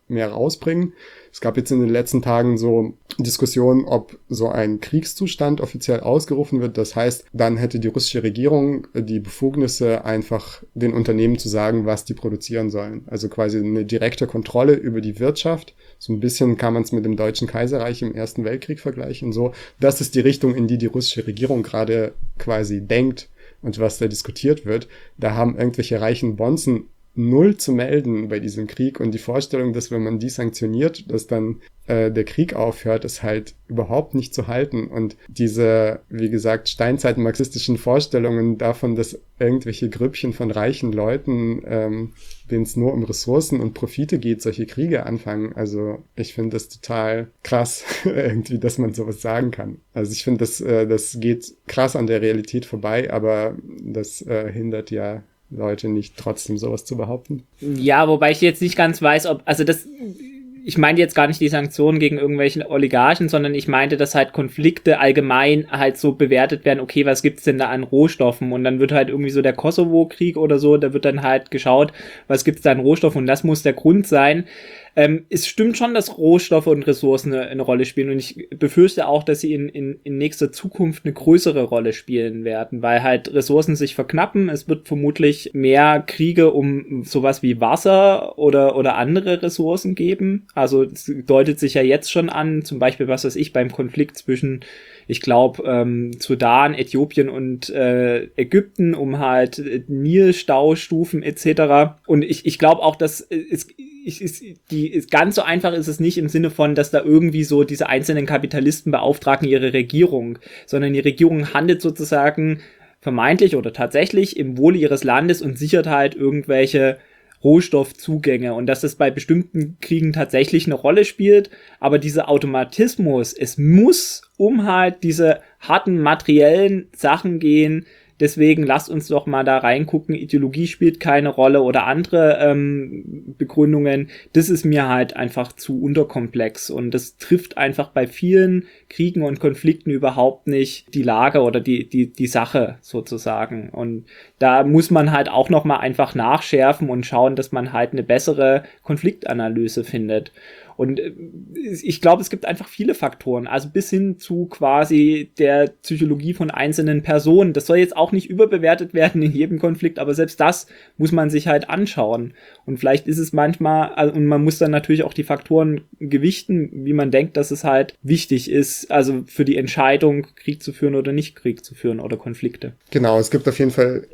mehr rausbringen. Es gab jetzt in den letzten Tagen so Diskussionen, ob so ein Kriegszustand offiziell ausgerufen wird. Das heißt, dann hätte die russische Regierung die Befugnisse, einfach den Unternehmen zu sagen, was die produzieren sollen. Also quasi eine direkte Kontrolle über die Wirtschaft. So ein bisschen kann man es mit dem Deutschen Kaiserreich im Ersten Weltkrieg vergleichen. So, das ist die Richtung, in die russische Regierung gerade quasi denkt und was da diskutiert wird. Da haben irgendwelche reichen Bonzen null zu melden bei diesem Krieg, und die Vorstellung, dass wenn man die sanktioniert, dass dann der Krieg aufhört, ist halt überhaupt nicht zu halten. Und diese, wie gesagt, steinzeitmarxistischen Vorstellungen davon, dass irgendwelche Grüppchen von reichen Leuten, denen es nur um Ressourcen und Profite geht, solche Kriege anfangen. Also ich finde das total krass, irgendwie, dass man sowas sagen kann. Also ich finde, das geht krass an der Realität vorbei, aber das hindert ja Leute nicht, trotzdem sowas zu behaupten. Ja, wobei ich jetzt nicht ganz weiß, ich meine jetzt gar nicht die Sanktionen gegen irgendwelche Oligarchen, sondern ich meinte, dass halt Konflikte allgemein halt so bewertet werden, okay, was gibt's denn da an Rohstoffen? Und dann wird halt irgendwie so der Kosovo-Krieg oder so, da wird dann halt geschaut, was gibt's da an Rohstoffen? Und das muss der Grund sein. Es stimmt schon, dass Rohstoffe und Ressourcen eine Rolle spielen, und ich befürchte auch, dass sie in nächster Zukunft eine größere Rolle spielen werden, weil halt Ressourcen sich verknappen. Es wird vermutlich mehr Kriege um sowas wie Wasser oder andere Ressourcen geben. Also es deutet sich ja jetzt schon an, zum Beispiel, was weiß ich, beim Konflikt zwischen, ich glaube, Sudan, Äthiopien und Ägypten um halt Nilstaustufen etc. Und ich glaube auch, dass ganz so einfach ist es nicht im Sinne von, dass da irgendwie so diese einzelnen Kapitalisten beauftragen ihre Regierung, sondern die Regierung handelt sozusagen vermeintlich oder tatsächlich im Wohle ihres Landes und sichert halt irgendwelche Rohstoffzugänge, und dass es bei bestimmten Kriegen tatsächlich eine Rolle spielt, aber dieser Automatismus, es muss um halt diese harten materiellen Sachen gehen. Deswegen lasst uns doch mal da reingucken, Ideologie spielt keine Rolle oder andere Begründungen. Das ist mir halt einfach zu unterkomplex, und das trifft einfach bei vielen Kriegen und Konflikten überhaupt nicht die Lage oder die Sache sozusagen. Und da muss man halt auch noch mal einfach nachschärfen und schauen, dass man halt eine bessere Konfliktanalyse findet. Und ich glaube, es gibt einfach viele Faktoren, also bis hin zu quasi der Psychologie von einzelnen Personen. Das soll jetzt auch nicht überbewertet werden in jedem Konflikt, aber selbst das muss man sich halt anschauen. Und vielleicht ist es manchmal, und man muss dann natürlich auch die Faktoren gewichten, wie man denkt, dass es halt wichtig ist, also für die Entscheidung, Krieg zu führen oder nicht Krieg zu führen oder Konflikte. Genau, es gibt auf jeden Fall,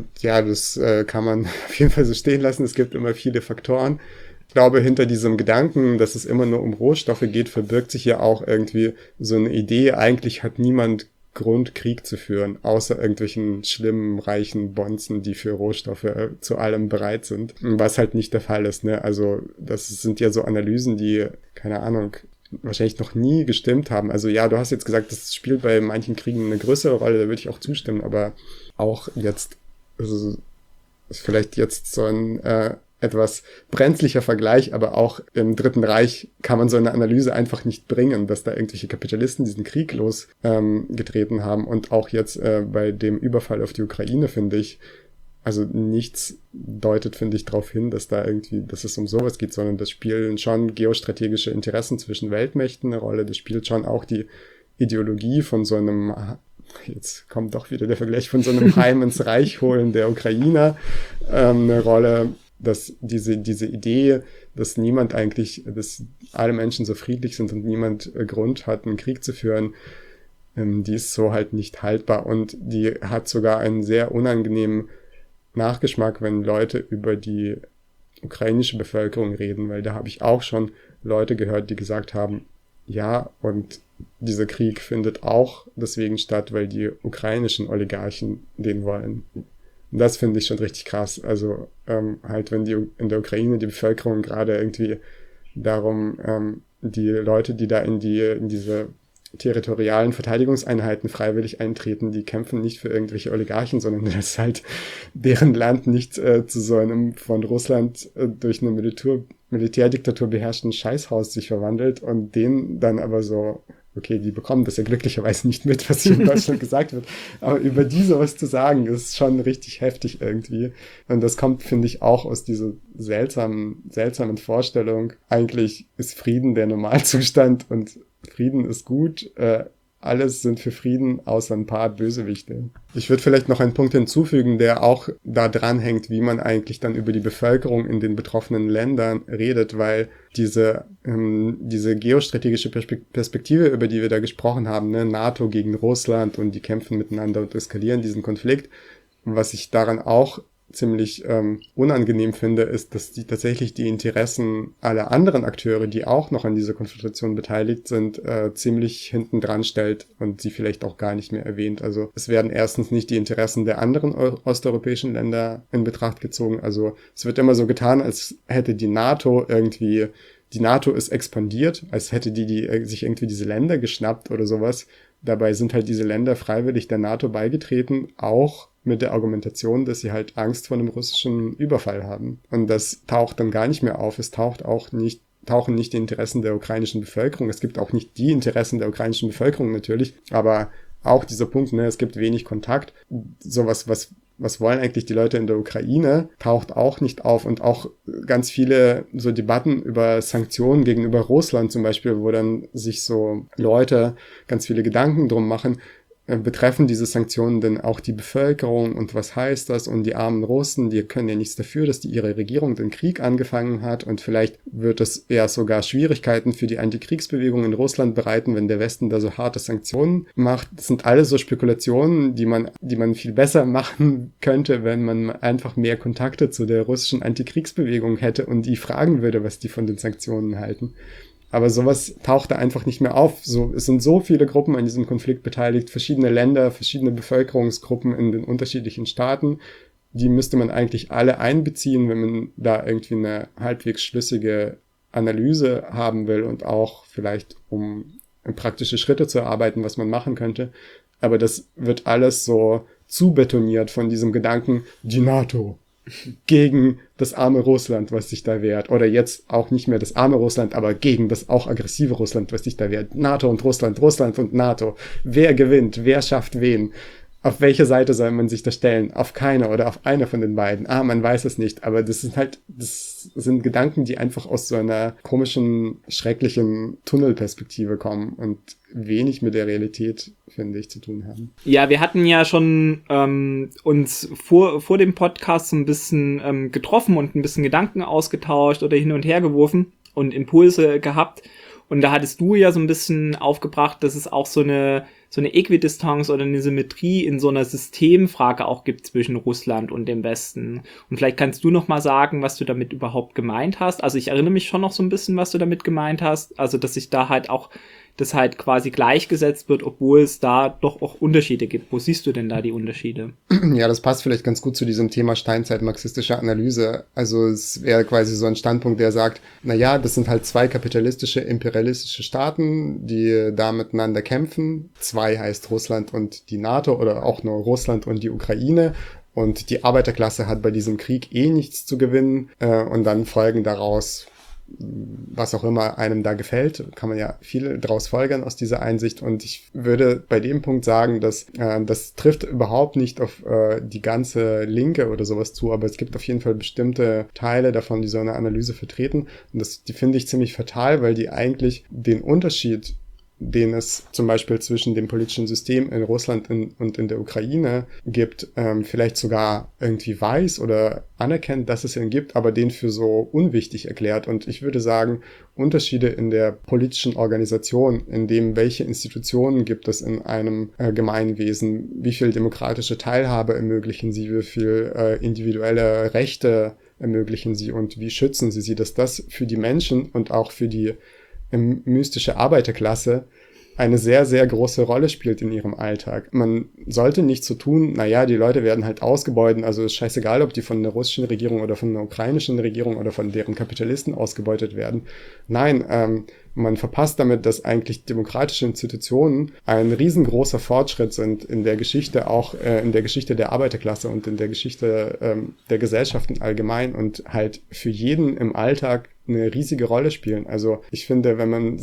das kann man auf jeden Fall so stehen lassen, es gibt immer viele Faktoren. Ich glaube, hinter diesem Gedanken, dass es immer nur um Rohstoffe geht, verbirgt sich ja auch irgendwie so eine Idee, eigentlich hat niemand Grund, Krieg zu führen, außer irgendwelchen schlimmen, reichen Bonzen, die für Rohstoffe zu allem bereit sind. Was halt nicht der Fall ist, ne? Also das sind ja so Analysen, die, keine Ahnung, wahrscheinlich noch nie gestimmt haben. Also ja, du hast jetzt gesagt, das spielt bei manchen Kriegen eine größere Rolle, da würde ich auch zustimmen, aber auch jetzt, also ist vielleicht jetzt so ein etwas brenzlicher Vergleich, aber auch im Dritten Reich kann man so eine Analyse einfach nicht bringen, dass da irgendwelche Kapitalisten diesen Krieg losgetreten haben, und auch jetzt bei dem Überfall auf die Ukraine, finde ich, also nichts deutet, finde ich, darauf hin, dass es um sowas geht, sondern das spielen schon geostrategische Interessen zwischen Weltmächten eine Rolle, das spielt schon auch die Ideologie von so einem, jetzt kommt doch wieder der Vergleich, von so einem Heim ins Reich holen der Ukrainer eine Rolle, dass diese Idee, dass dass alle Menschen so friedlich sind und niemand Grund hat, einen Krieg zu führen, die ist so halt nicht haltbar, und die hat sogar einen sehr unangenehmen Nachgeschmack, wenn Leute über die ukrainische Bevölkerung reden, weil da habe ich auch schon Leute gehört, die gesagt haben, ja, und dieser Krieg findet auch deswegen statt, weil die ukrainischen Oligarchen den wollen. Und das finde ich schon richtig krass. Also halt, wenn in der Ukraine die Bevölkerung gerade irgendwie darum, die Leute, die da in diese territorialen Verteidigungseinheiten freiwillig eintreten, die kämpfen nicht für irgendwelche Oligarchen, sondern dass halt deren Land nicht zu so einem von Russland durch eine Militärdiktatur beherrschten Scheißhaus sich verwandelt, und denen dann aber so okay, die bekommen das ja glücklicherweise nicht mit, was hier in Deutschland gesagt wird, aber über die sowas zu sagen, ist schon richtig heftig irgendwie. Und das kommt, finde ich, auch aus dieser seltsamen Vorstellung. Eigentlich ist Frieden der Normalzustand und Frieden ist gut, alles sind für Frieden, außer ein paar Bösewichte. Ich würde vielleicht noch einen Punkt hinzufügen, der auch da dran hängt, wie man eigentlich dann über die Bevölkerung in den betroffenen Ländern redet, weil diese geostrategische Perspektive, über die wir da gesprochen haben, ne, NATO gegen Russland und die kämpfen miteinander und eskalieren diesen Konflikt, was ich daran auch ziemlich unangenehm finde, ist, dass tatsächlich die Interessen aller anderen Akteure, die auch noch an dieser Konfrontation beteiligt sind, ziemlich hinten dran stellt und sie vielleicht auch gar nicht mehr erwähnt. Also es werden erstens nicht die Interessen der anderen osteuropäischen Länder in Betracht gezogen. Also es wird immer so getan, als hätte die NATO ist expandiert, als hätte die sich irgendwie diese Länder geschnappt oder sowas. Dabei sind halt diese Länder freiwillig der NATO beigetreten, auch mit der Argumentation, dass sie halt Angst vor einem russischen Überfall haben. Und das taucht dann gar nicht mehr auf. Es tauchen nicht die Interessen der ukrainischen Bevölkerung. Es gibt auch nicht die Interessen der ukrainischen Bevölkerung natürlich, aber auch dieser Punkt, ne, es gibt wenig Kontakt. Sowas, was wollen eigentlich die Leute in der Ukraine, taucht auch nicht auf. Und auch ganz viele so Debatten über Sanktionen gegenüber Russland zum Beispiel, wo dann sich so Leute ganz viele Gedanken drum machen, betreffen diese Sanktionen denn auch die Bevölkerung und was heißt das? Und die armen Russen, die können ja nichts dafür, dass ihre Regierung den Krieg angefangen hat und vielleicht wird es ja sogar Schwierigkeiten für die Antikriegsbewegung in Russland bereiten, wenn der Westen da so harte Sanktionen macht. Das sind alles so Spekulationen, die man viel besser machen könnte, wenn man einfach mehr Kontakte zu der russischen Antikriegsbewegung hätte und die fragen würde, was die von den Sanktionen halten. Aber sowas taucht da einfach nicht mehr auf. Es sind so viele Gruppen an diesem Konflikt beteiligt, verschiedene Länder, verschiedene Bevölkerungsgruppen in den unterschiedlichen Staaten. Die müsste man eigentlich alle einbeziehen, wenn man da irgendwie eine halbwegs schlüssige Analyse haben will und auch vielleicht, um praktische Schritte zu erarbeiten, was man machen könnte. Aber das wird alles so zubetoniert von diesem Gedanken, die NATO gegen das arme Russland, was sich da wehrt. Oder jetzt auch nicht mehr das arme Russland, aber gegen das auch aggressive Russland, was sich da wehrt. NATO und Russland, Russland und NATO. Wer gewinnt? Wer schafft wen? Auf welche Seite soll man sich da stellen? Auf keine oder auf eine von den beiden? Man weiß es nicht. Aber das sind Gedanken, die einfach aus so einer komischen, schrecklichen Tunnelperspektive kommen und wenig mit der Realität, finde ich, zu tun haben. Ja, wir hatten ja schon uns vor dem Podcast so ein bisschen getroffen und ein bisschen Gedanken ausgetauscht oder hin und her geworfen und Impulse gehabt. Und da hattest du ja so ein bisschen aufgebracht, dass es auch so eine Äquidistanz oder eine Symmetrie in so einer Systemfrage auch gibt zwischen Russland und dem Westen. Und vielleicht kannst du noch mal sagen, was du damit überhaupt gemeint hast. Also ich erinnere mich schon noch so ein bisschen, was du damit gemeint hast. Also dass sich da halt auch das halt quasi gleichgesetzt wird, obwohl es da doch auch Unterschiede gibt. Wo siehst du denn da die Unterschiede? Ja, das passt vielleicht ganz gut zu diesem Thema Steinzeit-marxistische Analyse. Also es wäre quasi so ein Standpunkt, der sagt, naja, das sind halt zwei kapitalistische, imperialistische Staaten, die da miteinander kämpfen. Zwei heißt Russland und die NATO oder auch nur Russland und die Ukraine. Und die Arbeiterklasse hat bei diesem Krieg nichts zu gewinnen. Und dann folgen daraus was auch immer einem da gefällt, kann man ja viel draus folgern aus dieser Einsicht. Und ich würde bei dem Punkt sagen, dass das trifft überhaupt nicht auf die ganze Linke oder sowas zu, aber es gibt auf jeden Fall bestimmte Teile davon, die so eine Analyse vertreten. Und die finde ich ziemlich fatal, weil die eigentlich den Unterschied, den es zum Beispiel zwischen dem politischen System in Russland und in der Ukraine gibt, vielleicht sogar irgendwie weiß oder anerkennt, dass es ihn gibt, aber den für so unwichtig erklärt. Und ich würde sagen, Unterschiede in der politischen Organisation, in dem welche Institutionen gibt es in einem Gemeinwesen, wie viel demokratische Teilhabe ermöglichen sie, wie viel individuelle Rechte ermöglichen sie und wie schützen sie, dass das für die Menschen und auch für die mystische Arbeiterklasse eine sehr, sehr große Rolle spielt in ihrem Alltag. Man sollte nicht so tun, naja, die Leute werden halt ausgebeutet, also ist scheißegal, ob die von der russischen Regierung oder von der ukrainischen Regierung oder von deren Kapitalisten ausgebeutet werden. Nein, man verpasst damit, dass eigentlich demokratische Institutionen ein riesengroßer Fortschritt sind in der Geschichte, auch in der Geschichte der Arbeiterklasse und in der Geschichte der Gesellschaften allgemein und halt für jeden im Alltag eine riesige Rolle spielen. Also ich finde, wenn man sich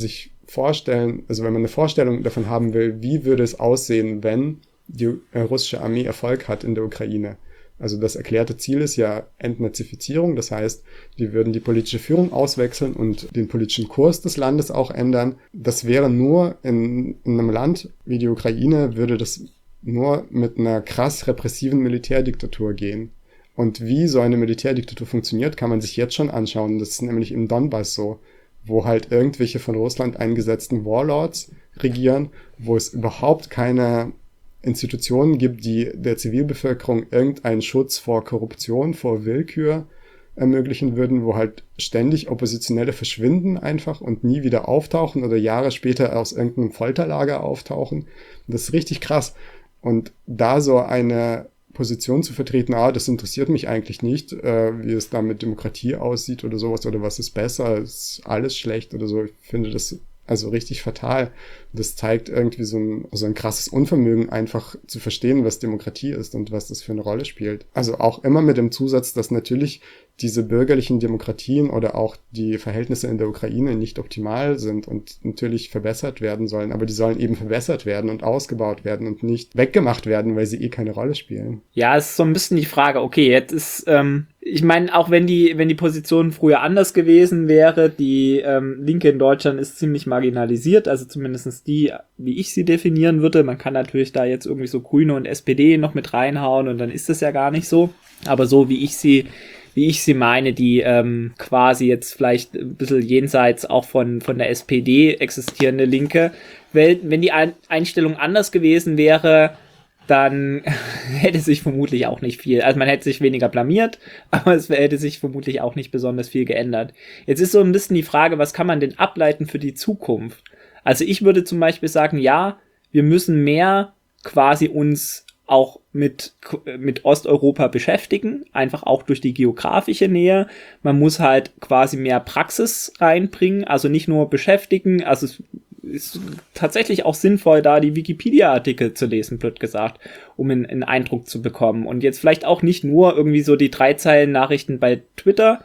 vorstellen, also wenn man eine Vorstellung davon haben will, wie würde es aussehen, wenn die russische Armee Erfolg hat in der Ukraine. Also das erklärte Ziel ist ja Entnazifizierung, das heißt, die würden die politische Führung auswechseln und den politischen Kurs des Landes auch ändern. Das wäre nur in einem Land wie die Ukraine, würde das nur mit einer krass repressiven Militärdiktatur gehen. Und wie so eine Militärdiktatur funktioniert, kann man sich jetzt schon anschauen. Das ist nämlich im Donbass so, wo halt irgendwelche von Russland eingesetzten Warlords regieren, wo es überhaupt keine Institutionen gibt, die der Zivilbevölkerung irgendeinen Schutz vor Korruption, vor Willkür ermöglichen würden, wo halt ständig Oppositionelle verschwinden einfach und nie wieder auftauchen oder Jahre später aus irgendeinem Folterlager auftauchen. Das ist richtig krass. Und da so eine Position zu vertreten, das interessiert mich eigentlich nicht, wie es da mit Demokratie aussieht oder sowas, oder was ist besser, ist alles schlecht oder so. Ich finde das also richtig fatal. Das zeigt irgendwie so ein krasses Unvermögen, einfach zu verstehen, was Demokratie ist und was das für eine Rolle spielt. Also auch immer mit dem Zusatz, dass natürlich diese bürgerlichen Demokratien oder auch die Verhältnisse in der Ukraine nicht optimal sind und natürlich verbessert werden sollen, aber die sollen eben verbessert werden und ausgebaut werden und nicht weggemacht werden, weil sie keine Rolle spielen. Ja, es ist so ein bisschen die Frage, okay, jetzt ist, ich meine, auch wenn die Position früher anders gewesen wäre, die Linke in Deutschland ist ziemlich marginalisiert, also zumindest die, wie ich sie definieren würde. Man kann natürlich da jetzt irgendwie so Grüne und SPD noch mit reinhauen und dann ist das ja gar nicht so. Aber so wie ich sie meine, die quasi jetzt vielleicht ein bisschen jenseits auch von der SPD existierende Linke Welt, wenn die Einstellung anders gewesen wäre, dann hätte sich vermutlich auch nicht viel, also man hätte sich weniger blamiert, aber es hätte sich vermutlich auch nicht besonders viel geändert. Jetzt ist so ein bisschen die Frage, was kann man denn ableiten für die Zukunft? Also ich würde zum Beispiel sagen, ja, wir müssen mehr quasi uns auch mit Osteuropa beschäftigen, einfach auch durch die geografische Nähe. Man muss halt quasi mehr Praxis reinbringen, also nicht nur beschäftigen, also es ist tatsächlich auch sinnvoll, da die Wikipedia-Artikel zu lesen, blöd gesagt, um einen Eindruck zu bekommen. Und jetzt vielleicht auch nicht nur irgendwie so die 3-Zeilen-Nachrichten bei Twitter.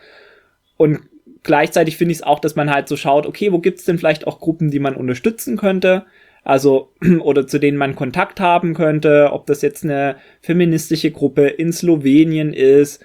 Und gleichzeitig finde ich es auch, dass man halt so schaut, okay, wo gibt's denn vielleicht auch Gruppen, die man unterstützen könnte? Also, oder zu denen man Kontakt haben könnte, ob das jetzt eine feministische Gruppe in Slowenien ist,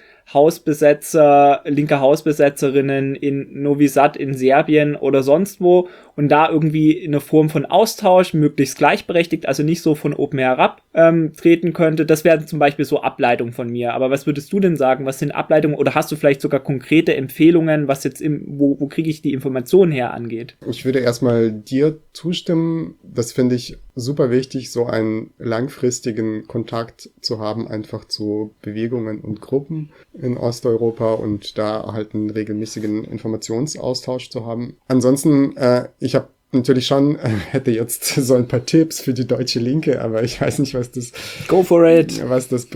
linke Hausbesetzerinnen in Novi Sad in Serbien oder sonst wo und da irgendwie in eine Form von Austausch, möglichst gleichberechtigt, also nicht so von oben herab treten könnte. Das wären zum Beispiel so Ableitungen von mir. Aber was würdest du denn sagen? Was sind Ableitungen oder hast du vielleicht sogar konkrete Empfehlungen, was jetzt wo kriege ich die Informationen her angeht? Ich würde erstmal dir zustimmen. Das finde ich super wichtig, so einen langfristigen Kontakt zu haben, einfach zu Bewegungen und Gruppen in Osteuropa und da halt einen regelmäßigen Informationsaustausch zu haben. Ansonsten, ich habe natürlich schon, hätte jetzt so ein paar Tipps für die deutsche Linke, aber ich weiß nicht, Go for it! Was das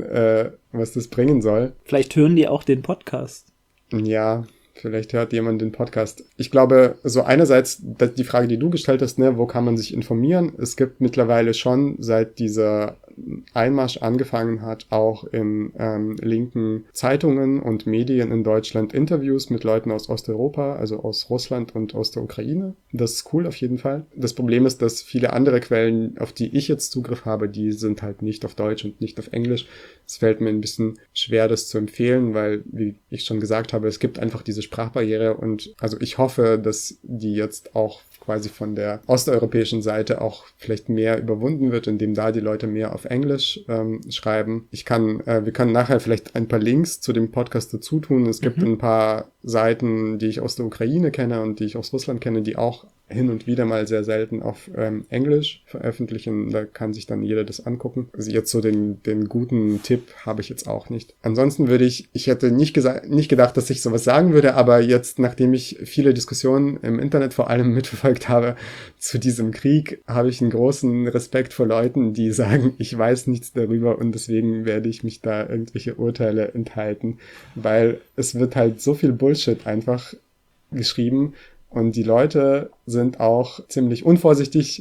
bringen soll. Vielleicht hören die auch den Podcast. Ja, vielleicht hört jemand den Podcast. Ich glaube, so einerseits die Frage, die du gestellt hast, wo kann man sich informieren? Es gibt mittlerweile schon, seit dieser Einmarsch angefangen hat, auch in linken Zeitungen und Medien in Deutschland Interviews mit Leuten aus Osteuropa, also aus Russland und aus der Ukraine. Das ist cool auf jeden Fall. Das Problem ist, dass viele andere Quellen, auf die ich jetzt Zugriff habe, die sind halt nicht auf Deutsch und nicht auf Englisch. Es fällt mir ein bisschen schwer, das zu empfehlen, weil, wie ich schon gesagt habe, es gibt einfach diese Sprachbarriere und also ich hoffe, dass die jetzt auch quasi von der osteuropäischen Seite auch vielleicht mehr überwunden wird, indem da die Leute mehr auf Englisch schreiben. Wir können nachher vielleicht ein paar Links zu dem Podcast dazu tun. Es gibt ein paar Seiten, die ich aus der Ukraine kenne und die ich aus Russland kenne, die auch hin und wieder mal sehr selten auf Englisch veröffentlichen. Da kann sich dann jeder das angucken. Also jetzt so den guten Tipp habe ich jetzt auch nicht. Ansonsten ich hätte nicht gedacht, dass ich sowas sagen würde, aber jetzt, nachdem ich viele Diskussionen im Internet vor allem mitverfolgt habe zu diesem Krieg, habe ich einen großen Respekt vor Leuten, die sagen, ich weiß nichts darüber und deswegen werde ich mich da irgendwelche Urteile enthalten, weil es wird halt so viel Bullshit einfach geschrieben. Und die Leute sind auch ziemlich unvorsichtig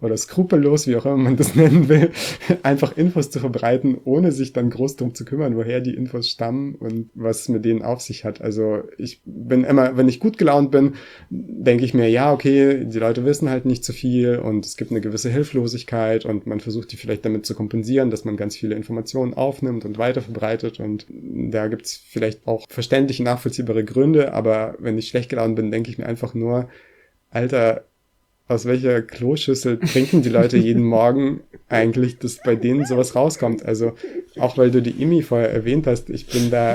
oder skrupellos, wie auch immer man das nennen will, einfach Infos zu verbreiten, ohne sich dann groß drum zu kümmern, woher die Infos stammen und was mit denen auf sich hat. Also ich bin immer, wenn ich gut gelaunt bin, denke ich mir, ja, okay, die Leute wissen halt nicht so viel und es gibt eine gewisse Hilflosigkeit und man versucht die vielleicht damit zu kompensieren, dass man ganz viele Informationen aufnimmt und weiterverbreitet und da gibt's vielleicht auch verständliche, nachvollziehbare Gründe, aber wenn ich schlecht gelaunt bin, denke ich mir einfach nur, Alter, aus welcher Kloschüssel trinken die Leute jeden Morgen eigentlich, dass bei denen sowas rauskommt? Also auch weil du die IMI vorher erwähnt hast, ich bin da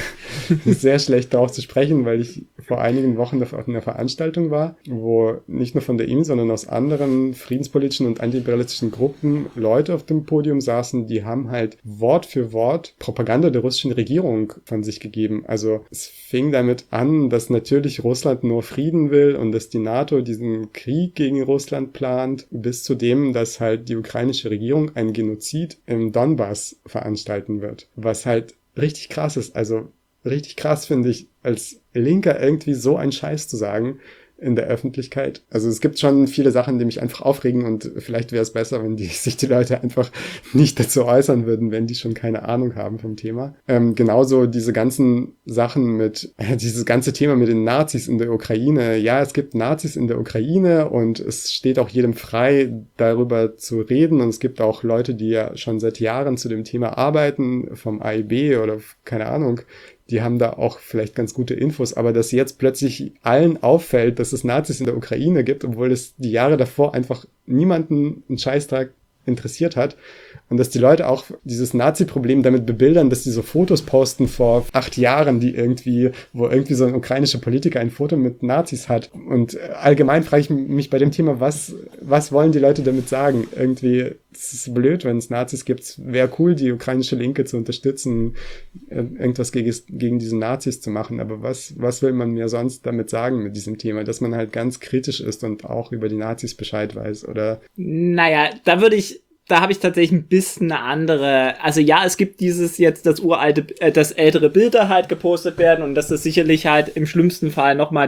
sehr schlecht drauf zu sprechen, weil ich vor einigen Wochen auf einer Veranstaltung war, wo nicht nur von der IMI, sondern aus anderen friedenspolitischen und antiimperialistischen Gruppen Leute auf dem Podium saßen, die haben halt Wort für Wort Propaganda der russischen Regierung von sich gegeben. Also es fing damit an, dass natürlich Russland nur Frieden will und dass die NATO diesen Krieg gegen Russland plant, bis zu dem, dass halt die ukrainische Regierung einen Genozid im Donbass veranstalten wird. Was halt richtig krass ist. Also richtig krass finde ich, als Linker irgendwie so einen Scheiß zu sagen in der Öffentlichkeit. Also es gibt schon viele Sachen, die mich einfach aufregen und vielleicht wäre es besser, wenn sich die Leute einfach nicht dazu äußern würden, wenn die schon keine Ahnung haben vom Thema. Genauso diese ganzen Sachen dieses ganze Thema mit den Nazis in der Ukraine. Ja, es gibt Nazis in der Ukraine und es steht auch jedem frei, darüber zu reden und es gibt auch Leute, die ja schon seit Jahren zu dem Thema arbeiten, vom AIB oder keine Ahnung. Die haben da auch vielleicht ganz gute Infos, aber dass jetzt plötzlich allen auffällt, dass es Nazis in der Ukraine gibt, obwohl es die Jahre davor einfach niemanden einen Scheißdreck interessiert hat und dass die Leute auch dieses Nazi-Problem damit bebildern, dass die so Fotos posten vor 8 Jahren, wo irgendwie so ein ukrainischer Politiker ein Foto mit Nazis hat und allgemein frage ich mich bei dem Thema, was wollen die Leute damit sagen? Irgendwie, es ist blöd, wenn es Nazis gibt, wäre cool, die ukrainische Linke zu unterstützen, irgendwas gegen diese Nazis zu machen, aber was will man mir sonst damit sagen mit diesem Thema, dass man halt ganz kritisch ist und auch über die Nazis Bescheid weiß, oder? Naja, da habe ich tatsächlich ein bisschen eine andere, also ja, es gibt dieses jetzt, das ältere Bilder halt gepostet werden und dass das sicherlich halt im schlimmsten Fall nochmal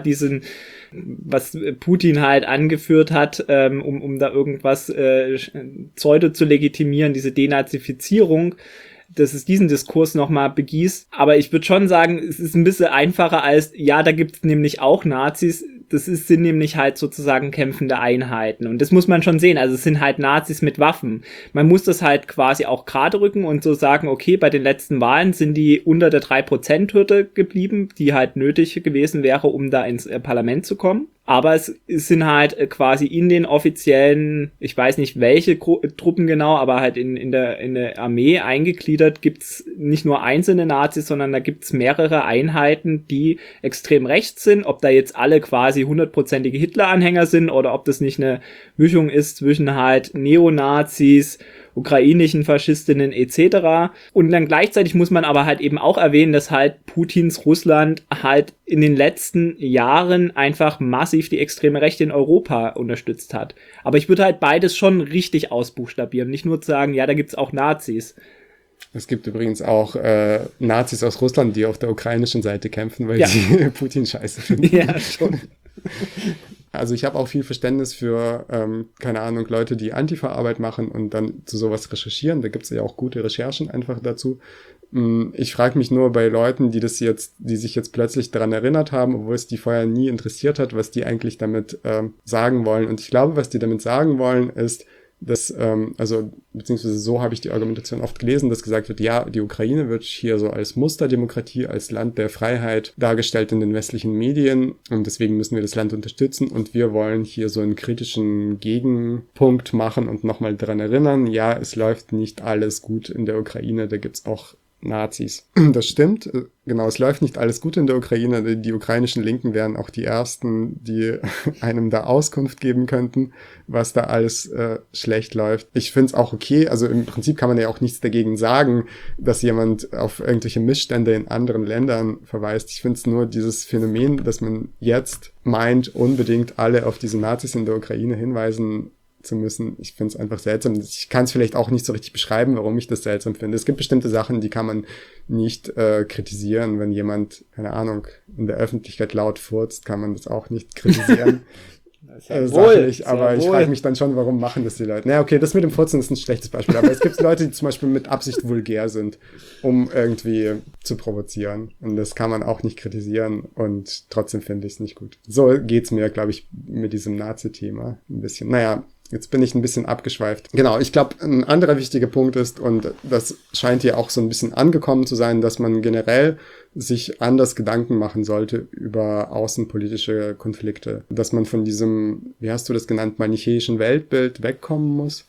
was Putin halt angeführt hat, um da irgendwas pseudo zu legitimieren, diese Denazifizierung, dass es diesen Diskurs nochmal begießt. Aber ich würde schon sagen, es ist ein bisschen einfacher als, ja, da gibt es nämlich auch Nazis. Sind nämlich halt sozusagen kämpfende Einheiten. Und das muss man schon sehen. Also es sind halt Nazis mit Waffen. Man muss das halt quasi auch gerade rücken und so sagen, okay, bei den letzten Wahlen sind die unter der 3%-Hürde geblieben, die halt nötig gewesen wäre, um da ins Parlament zu kommen. Aber es sind halt quasi in den offiziellen, ich weiß nicht welche Truppen genau, aber halt in der Armee eingegliedert gibt's nicht nur einzelne Nazis, sondern da gibt's mehrere Einheiten, die extrem rechts sind. Ob da jetzt alle quasi 100%ige Hitler-Anhänger sind oder ob das nicht eine Mischung ist zwischen halt Neonazis, ukrainischen Faschistinnen etc. Und dann gleichzeitig muss man aber halt eben auch erwähnen, dass halt Putins Russland halt in den letzten Jahren einfach massiv die extreme Rechte in Europa unterstützt hat. Aber ich würde halt beides schon richtig ausbuchstabieren, nicht nur zu sagen, ja, da gibt's auch Nazis. Es gibt übrigens auch Nazis aus Russland, die auf der ukrainischen Seite kämpfen, weil sie Putin scheiße finden. Ja, schon. Also ich habe auch viel Verständnis für, keine Ahnung, Leute, die Antifa-Arbeit machen und dann zu sowas recherchieren. Da gibt es ja auch gute Recherchen einfach dazu. Ich frage mich nur bei Leuten, die sich jetzt plötzlich daran erinnert haben, obwohl es die vorher nie interessiert hat, was die eigentlich damit sagen wollen. Und ich glaube, was die damit sagen wollen, ist, dass, beziehungsweise so habe ich die Argumentation oft gelesen, dass gesagt wird, ja, die Ukraine wird hier so als Musterdemokratie, als Land der Freiheit dargestellt in den westlichen Medien und deswegen müssen wir das Land unterstützen und wir wollen hier so einen kritischen Gegenpunkt machen und nochmal daran erinnern, ja, es läuft nicht alles gut in der Ukraine, da gibt's auch Nazis. Das stimmt. Genau, es läuft nicht alles gut in der Ukraine. Die ukrainischen Linken wären auch die ersten, die einem da Auskunft geben könnten, was da alles schlecht läuft. Ich finde es auch okay. Also im Prinzip kann man ja auch nichts dagegen sagen, dass jemand auf irgendwelche Missstände in anderen Ländern verweist. Ich finde es nur dieses Phänomen, dass man jetzt meint, unbedingt alle auf diese Nazis in der Ukraine hinweisen zu müssen. Ich finde es einfach seltsam. Ich kann es vielleicht auch nicht so richtig beschreiben, warum ich das seltsam finde. Es gibt bestimmte Sachen, die kann man nicht kritisieren. Wenn jemand, keine Ahnung, in der Öffentlichkeit laut furzt, kann man das auch nicht kritisieren. sachlich, aber ich frage mich dann schon, warum machen das die Leute? Na, okay, das mit dem Furzen ist ein schlechtes Beispiel, aber es gibt Leute, die zum Beispiel mit Absicht vulgär sind, um irgendwie zu provozieren. Und das kann man auch nicht kritisieren und trotzdem finde ich es nicht gut. So geht's mir, glaube ich, mit diesem Nazi-Thema ein bisschen. Naja, jetzt bin ich ein bisschen abgeschweift. Genau, ich glaube, ein anderer wichtiger Punkt ist, und das scheint hier auch so ein bisschen angekommen zu sein, dass man generell sich anders Gedanken machen sollte über außenpolitische Konflikte. Dass man von diesem, wie hast du das genannt, manichäischen Weltbild wegkommen muss.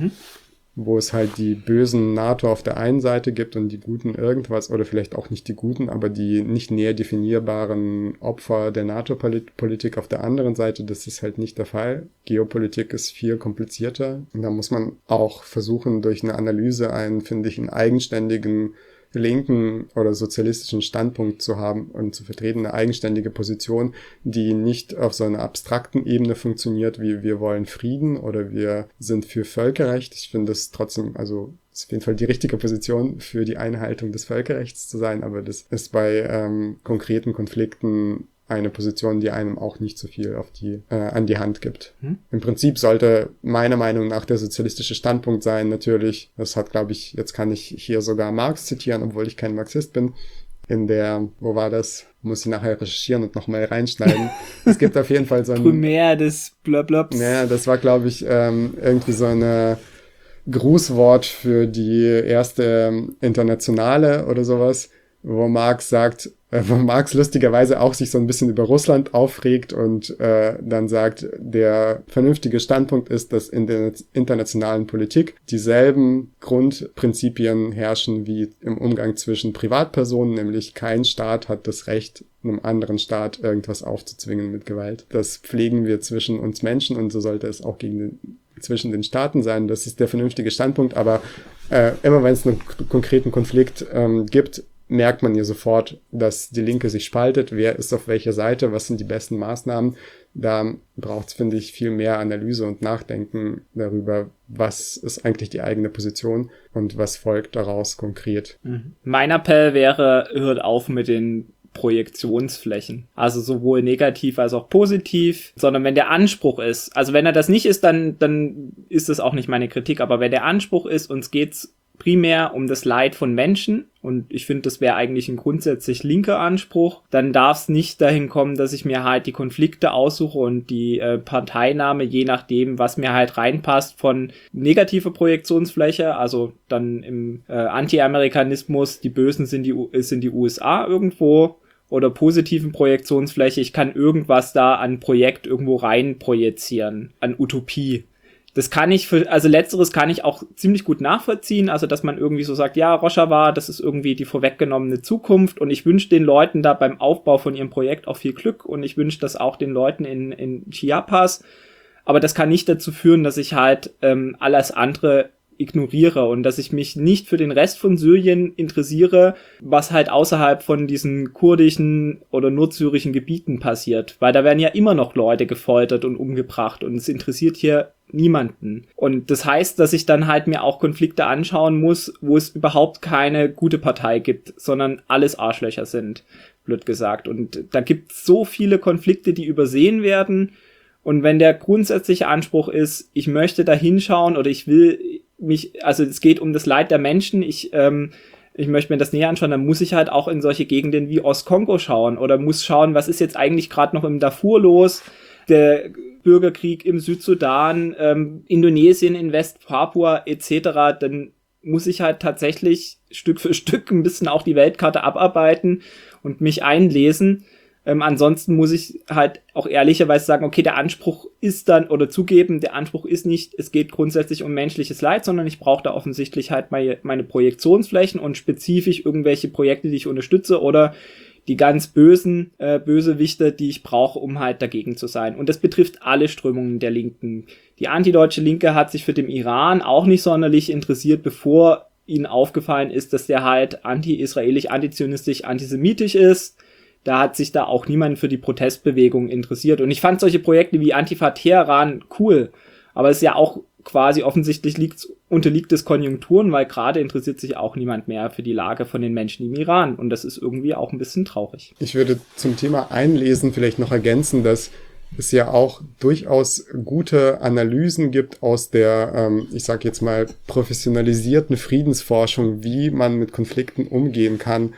Wo es halt die bösen NATO auf der einen Seite gibt und die guten irgendwas, oder vielleicht auch nicht die guten, aber die nicht näher definierbaren Opfer der NATO-Politik auf der anderen Seite. Das ist halt nicht der Fall. Geopolitik ist viel komplizierter. Und da muss man auch versuchen, durch eine Analyse einen, finde ich, einen eigenständigen linken oder sozialistischen Standpunkt zu haben und zu vertreten, eine eigenständige Position, die nicht auf so einer abstrakten Ebene funktioniert, wie wir wollen Frieden oder wir sind für Völkerrecht. Ich finde das trotzdem, also ist auf jeden Fall die richtige Position für die Einhaltung des Völkerrechts zu sein, aber das ist bei konkreten Konflikten eine Position, die einem auch nicht so viel an die Hand gibt. Im Prinzip sollte meiner Meinung nach der sozialistische Standpunkt sein, natürlich, das hat, glaube ich, jetzt kann ich hier sogar Marx zitieren, obwohl ich kein Marxist bin, wo war das? Muss ich nachher recherchieren und nochmal reinschneiden. Es gibt auf jeden Fall so ein... Primär des Blablabs. Ja, das war, glaube ich, irgendwie so eine Grußwort für die erste Internationale oder sowas, wo Marx lustigerweise auch sich so ein bisschen über Russland aufregt und dann sagt, der vernünftige Standpunkt ist, dass in der internationalen Politik dieselben Grundprinzipien herrschen wie im Umgang zwischen Privatpersonen, nämlich kein Staat hat das Recht, einem anderen Staat irgendwas aufzuzwingen mit Gewalt. Das pflegen wir zwischen uns Menschen und so sollte es auch zwischen den Staaten sein. Das ist der vernünftige Standpunkt, aber immer wenn es einen konkreten Konflikt gibt, merkt man ja sofort, dass die Linke sich spaltet. Wer ist auf welcher Seite? Was sind die besten Maßnahmen? Da braucht es, finde ich, viel mehr Analyse und Nachdenken darüber, was ist eigentlich die eigene Position und was folgt daraus konkret. Mein Appell wäre, hört auf mit den Projektionsflächen. Also sowohl negativ als auch positiv, sondern wenn der Anspruch ist, also wenn er das nicht ist, dann ist das auch nicht meine Kritik, aber wenn der Anspruch ist, uns geht's primär um das Leid von Menschen, und ich finde, das wäre eigentlich ein grundsätzlich linker Anspruch, dann darf es nicht dahin kommen, dass ich mir halt die Konflikte aussuche und die Parteinahme, je nachdem, was mir halt reinpasst, von negativer Projektionsfläche, also dann im Anti-Amerikanismus, die Bösen sind die USA irgendwo, oder positiven Projektionsfläche, ich kann irgendwas da an Projekt irgendwo rein projizieren, an Utopie. Das kann ich letzteres kann ich auch ziemlich gut nachvollziehen, also dass man irgendwie so sagt, ja, Rojava, das ist irgendwie die vorweggenommene Zukunft und ich wünsche den Leuten da beim Aufbau von ihrem Projekt auch viel Glück und ich wünsche das auch den Leuten in Chiapas, aber das kann nicht dazu führen, dass ich halt alles andere ignoriere und dass ich mich nicht für den Rest von Syrien interessiere, was halt außerhalb von diesen kurdischen oder nordsyrischen Gebieten passiert, weil da werden ja immer noch Leute gefoltert und umgebracht und es interessiert hier niemanden. Und das heißt, dass ich dann halt mir auch Konflikte anschauen muss, wo es überhaupt keine gute Partei gibt, sondern alles Arschlöcher sind, blöd gesagt. Und da gibt es so viele Konflikte, die übersehen werden. Und wenn der grundsätzliche Anspruch ist, ich möchte da hinschauen oder ich will also es geht um das Leid der Menschen, ich möchte mir das näher anschauen, dann muss ich halt auch in solche Gegenden wie Ostkongo schauen oder muss schauen, was ist jetzt eigentlich gerade noch im Darfur los, der Bürgerkrieg im Südsudan, Indonesien in West-Papua etc., dann muss ich halt tatsächlich Stück für Stück ein bisschen auch die Weltkarte abarbeiten und mich einlesen. Ansonsten muss ich halt auch ehrlicherweise sagen, okay, der Anspruch ist dann, oder zugeben, der Anspruch ist nicht, es geht grundsätzlich um menschliches Leid, sondern ich brauche da offensichtlich halt meine Projektionsflächen und spezifisch irgendwelche Projekte, die ich unterstütze oder die ganz Bösewichte, die ich brauche, um halt dagegen zu sein. Und das betrifft alle Strömungen der Linken. Die antideutsche Linke hat sich für den Iran auch nicht sonderlich interessiert, bevor ihnen aufgefallen ist, dass der halt anti-israelisch, antizionistisch, antisemitisch ist. Da hat sich da auch niemand für die Protestbewegung interessiert. Und ich fand solche Projekte wie Antifa Teheran cool. Aber es ist ja auch quasi offensichtlich unterliegt es Konjunkturen, weil gerade interessiert sich auch niemand mehr für die Lage von den Menschen im Iran. Und das ist irgendwie auch ein bisschen traurig. Ich würde zum Thema Einlesen vielleicht noch ergänzen, dass es ja auch durchaus gute Analysen gibt aus der, ich sage jetzt mal, professionalisierten Friedensforschung, wie man mit Konflikten umgehen kann,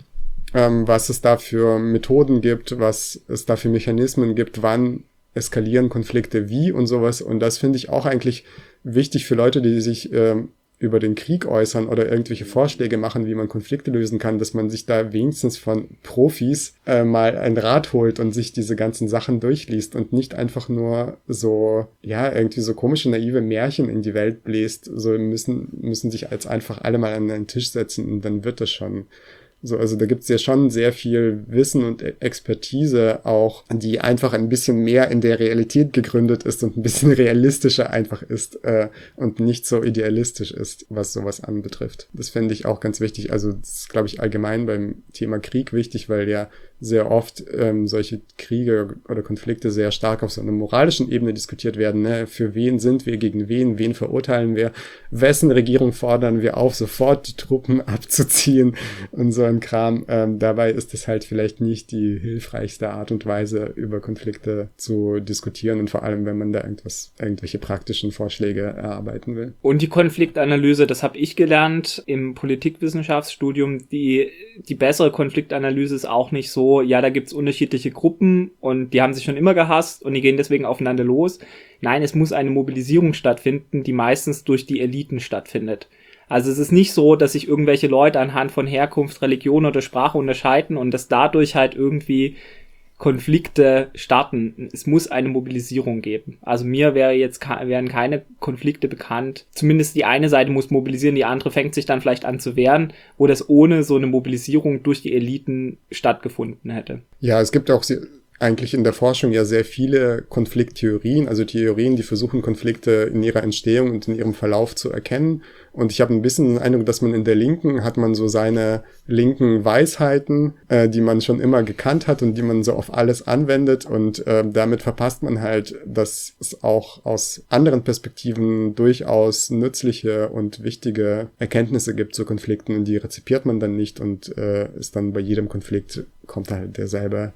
was es da für Methoden gibt, was es da für Mechanismen gibt, wann eskalieren Konflikte wie und sowas. Und das finde ich auch eigentlich wichtig für Leute, die sich über den Krieg äußern oder irgendwelche Vorschläge machen, wie man Konflikte lösen kann, dass man sich da wenigstens von Profis mal einen Rat holt und sich diese ganzen Sachen durchliest und nicht einfach nur so, ja, irgendwie so komische, naive Märchen in die Welt bläst. So müssen sich als einfach alle mal an einen Tisch setzen und dann wird das schon. So, also da gibt's ja schon sehr viel Wissen und Expertise auch, die einfach ein bisschen mehr in der Realität gegründet ist und ein bisschen realistischer einfach ist und nicht so idealistisch ist, was sowas anbetrifft. Das fände ich auch ganz wichtig. Also das ist, glaube ich, allgemein beim Thema Krieg wichtig, weil ja sehr oft solche Kriege oder Konflikte sehr stark auf so einer moralischen Ebene diskutiert werden. Ne? Für wen sind wir, gegen wen verurteilen wir, wessen Regierung fordern wir auf, sofort die Truppen abzuziehen und so ein Kram. Dabei ist es halt vielleicht nicht die hilfreichste Art und Weise, über Konflikte zu diskutieren und vor allem, wenn man da irgendwelche praktischen Vorschläge erarbeiten will. Und die Konfliktanalyse, das habe ich gelernt im Politikwissenschaftsstudium, die bessere Konfliktanalyse ist auch nicht so, ja, da gibt's unterschiedliche Gruppen und die haben sich schon immer gehasst und die gehen deswegen aufeinander los. Nein, es muss eine Mobilisierung stattfinden, die meistens durch die Eliten stattfindet. Also es ist nicht so, dass sich irgendwelche Leute anhand von Herkunft, Religion oder Sprache unterscheiden und dass dadurch halt irgendwie Konflikte starten. Es muss eine Mobilisierung geben. Also mir wären keine Konflikte bekannt. Zumindest die eine Seite muss mobilisieren, die andere fängt sich dann vielleicht an zu wehren, wo das ohne so eine Mobilisierung durch die Eliten stattgefunden hätte. Ja, es gibt auch eigentlich in der Forschung ja sehr viele Konflikttheorien, also Theorien, die versuchen, Konflikte in ihrer Entstehung und in ihrem Verlauf zu erkennen. Und ich habe ein bisschen den Eindruck, dass man in der Linken hat man so seine linken Weisheiten, die man schon immer gekannt hat und die man so auf alles anwendet. Und damit verpasst man halt, dass es auch aus anderen Perspektiven durchaus nützliche und wichtige Erkenntnisse gibt zu Konflikten. Und die rezipiert man dann nicht und ist dann bei jedem Konflikt kommt halt derselbe.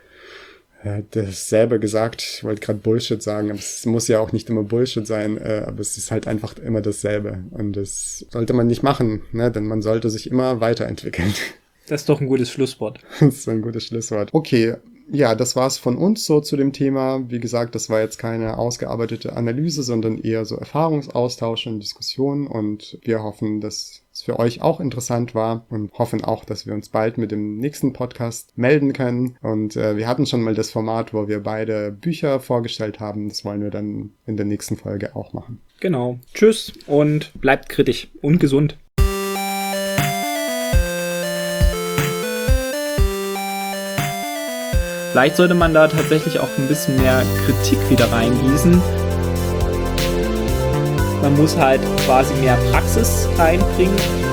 Das selber gesagt, ich wollte gerade Bullshit sagen, aber es muss ja auch nicht immer Bullshit sein, aber es ist halt einfach immer dasselbe und das sollte man nicht machen, ne? Denn man sollte sich immer weiterentwickeln. Das ist doch ein gutes Schlusswort. Das ist ein gutes Schlusswort. Okay, ja, das war's von uns so zu dem Thema. Wie gesagt, das war jetzt keine ausgearbeitete Analyse, sondern eher so Erfahrungsaustausch und Diskussion und wir hoffen, dass es für euch auch interessant war und hoffen auch, dass wir uns bald mit dem nächsten Podcast melden können. Und wir hatten schon mal das Format, wo wir beide Bücher vorgestellt haben. Das wollen wir dann in der nächsten Folge auch machen. Genau. Tschüss und bleibt kritisch und gesund. Vielleicht sollte man da tatsächlich auch ein bisschen mehr Kritik wieder reingießen. Man muss halt quasi mehr Praxis reinbringen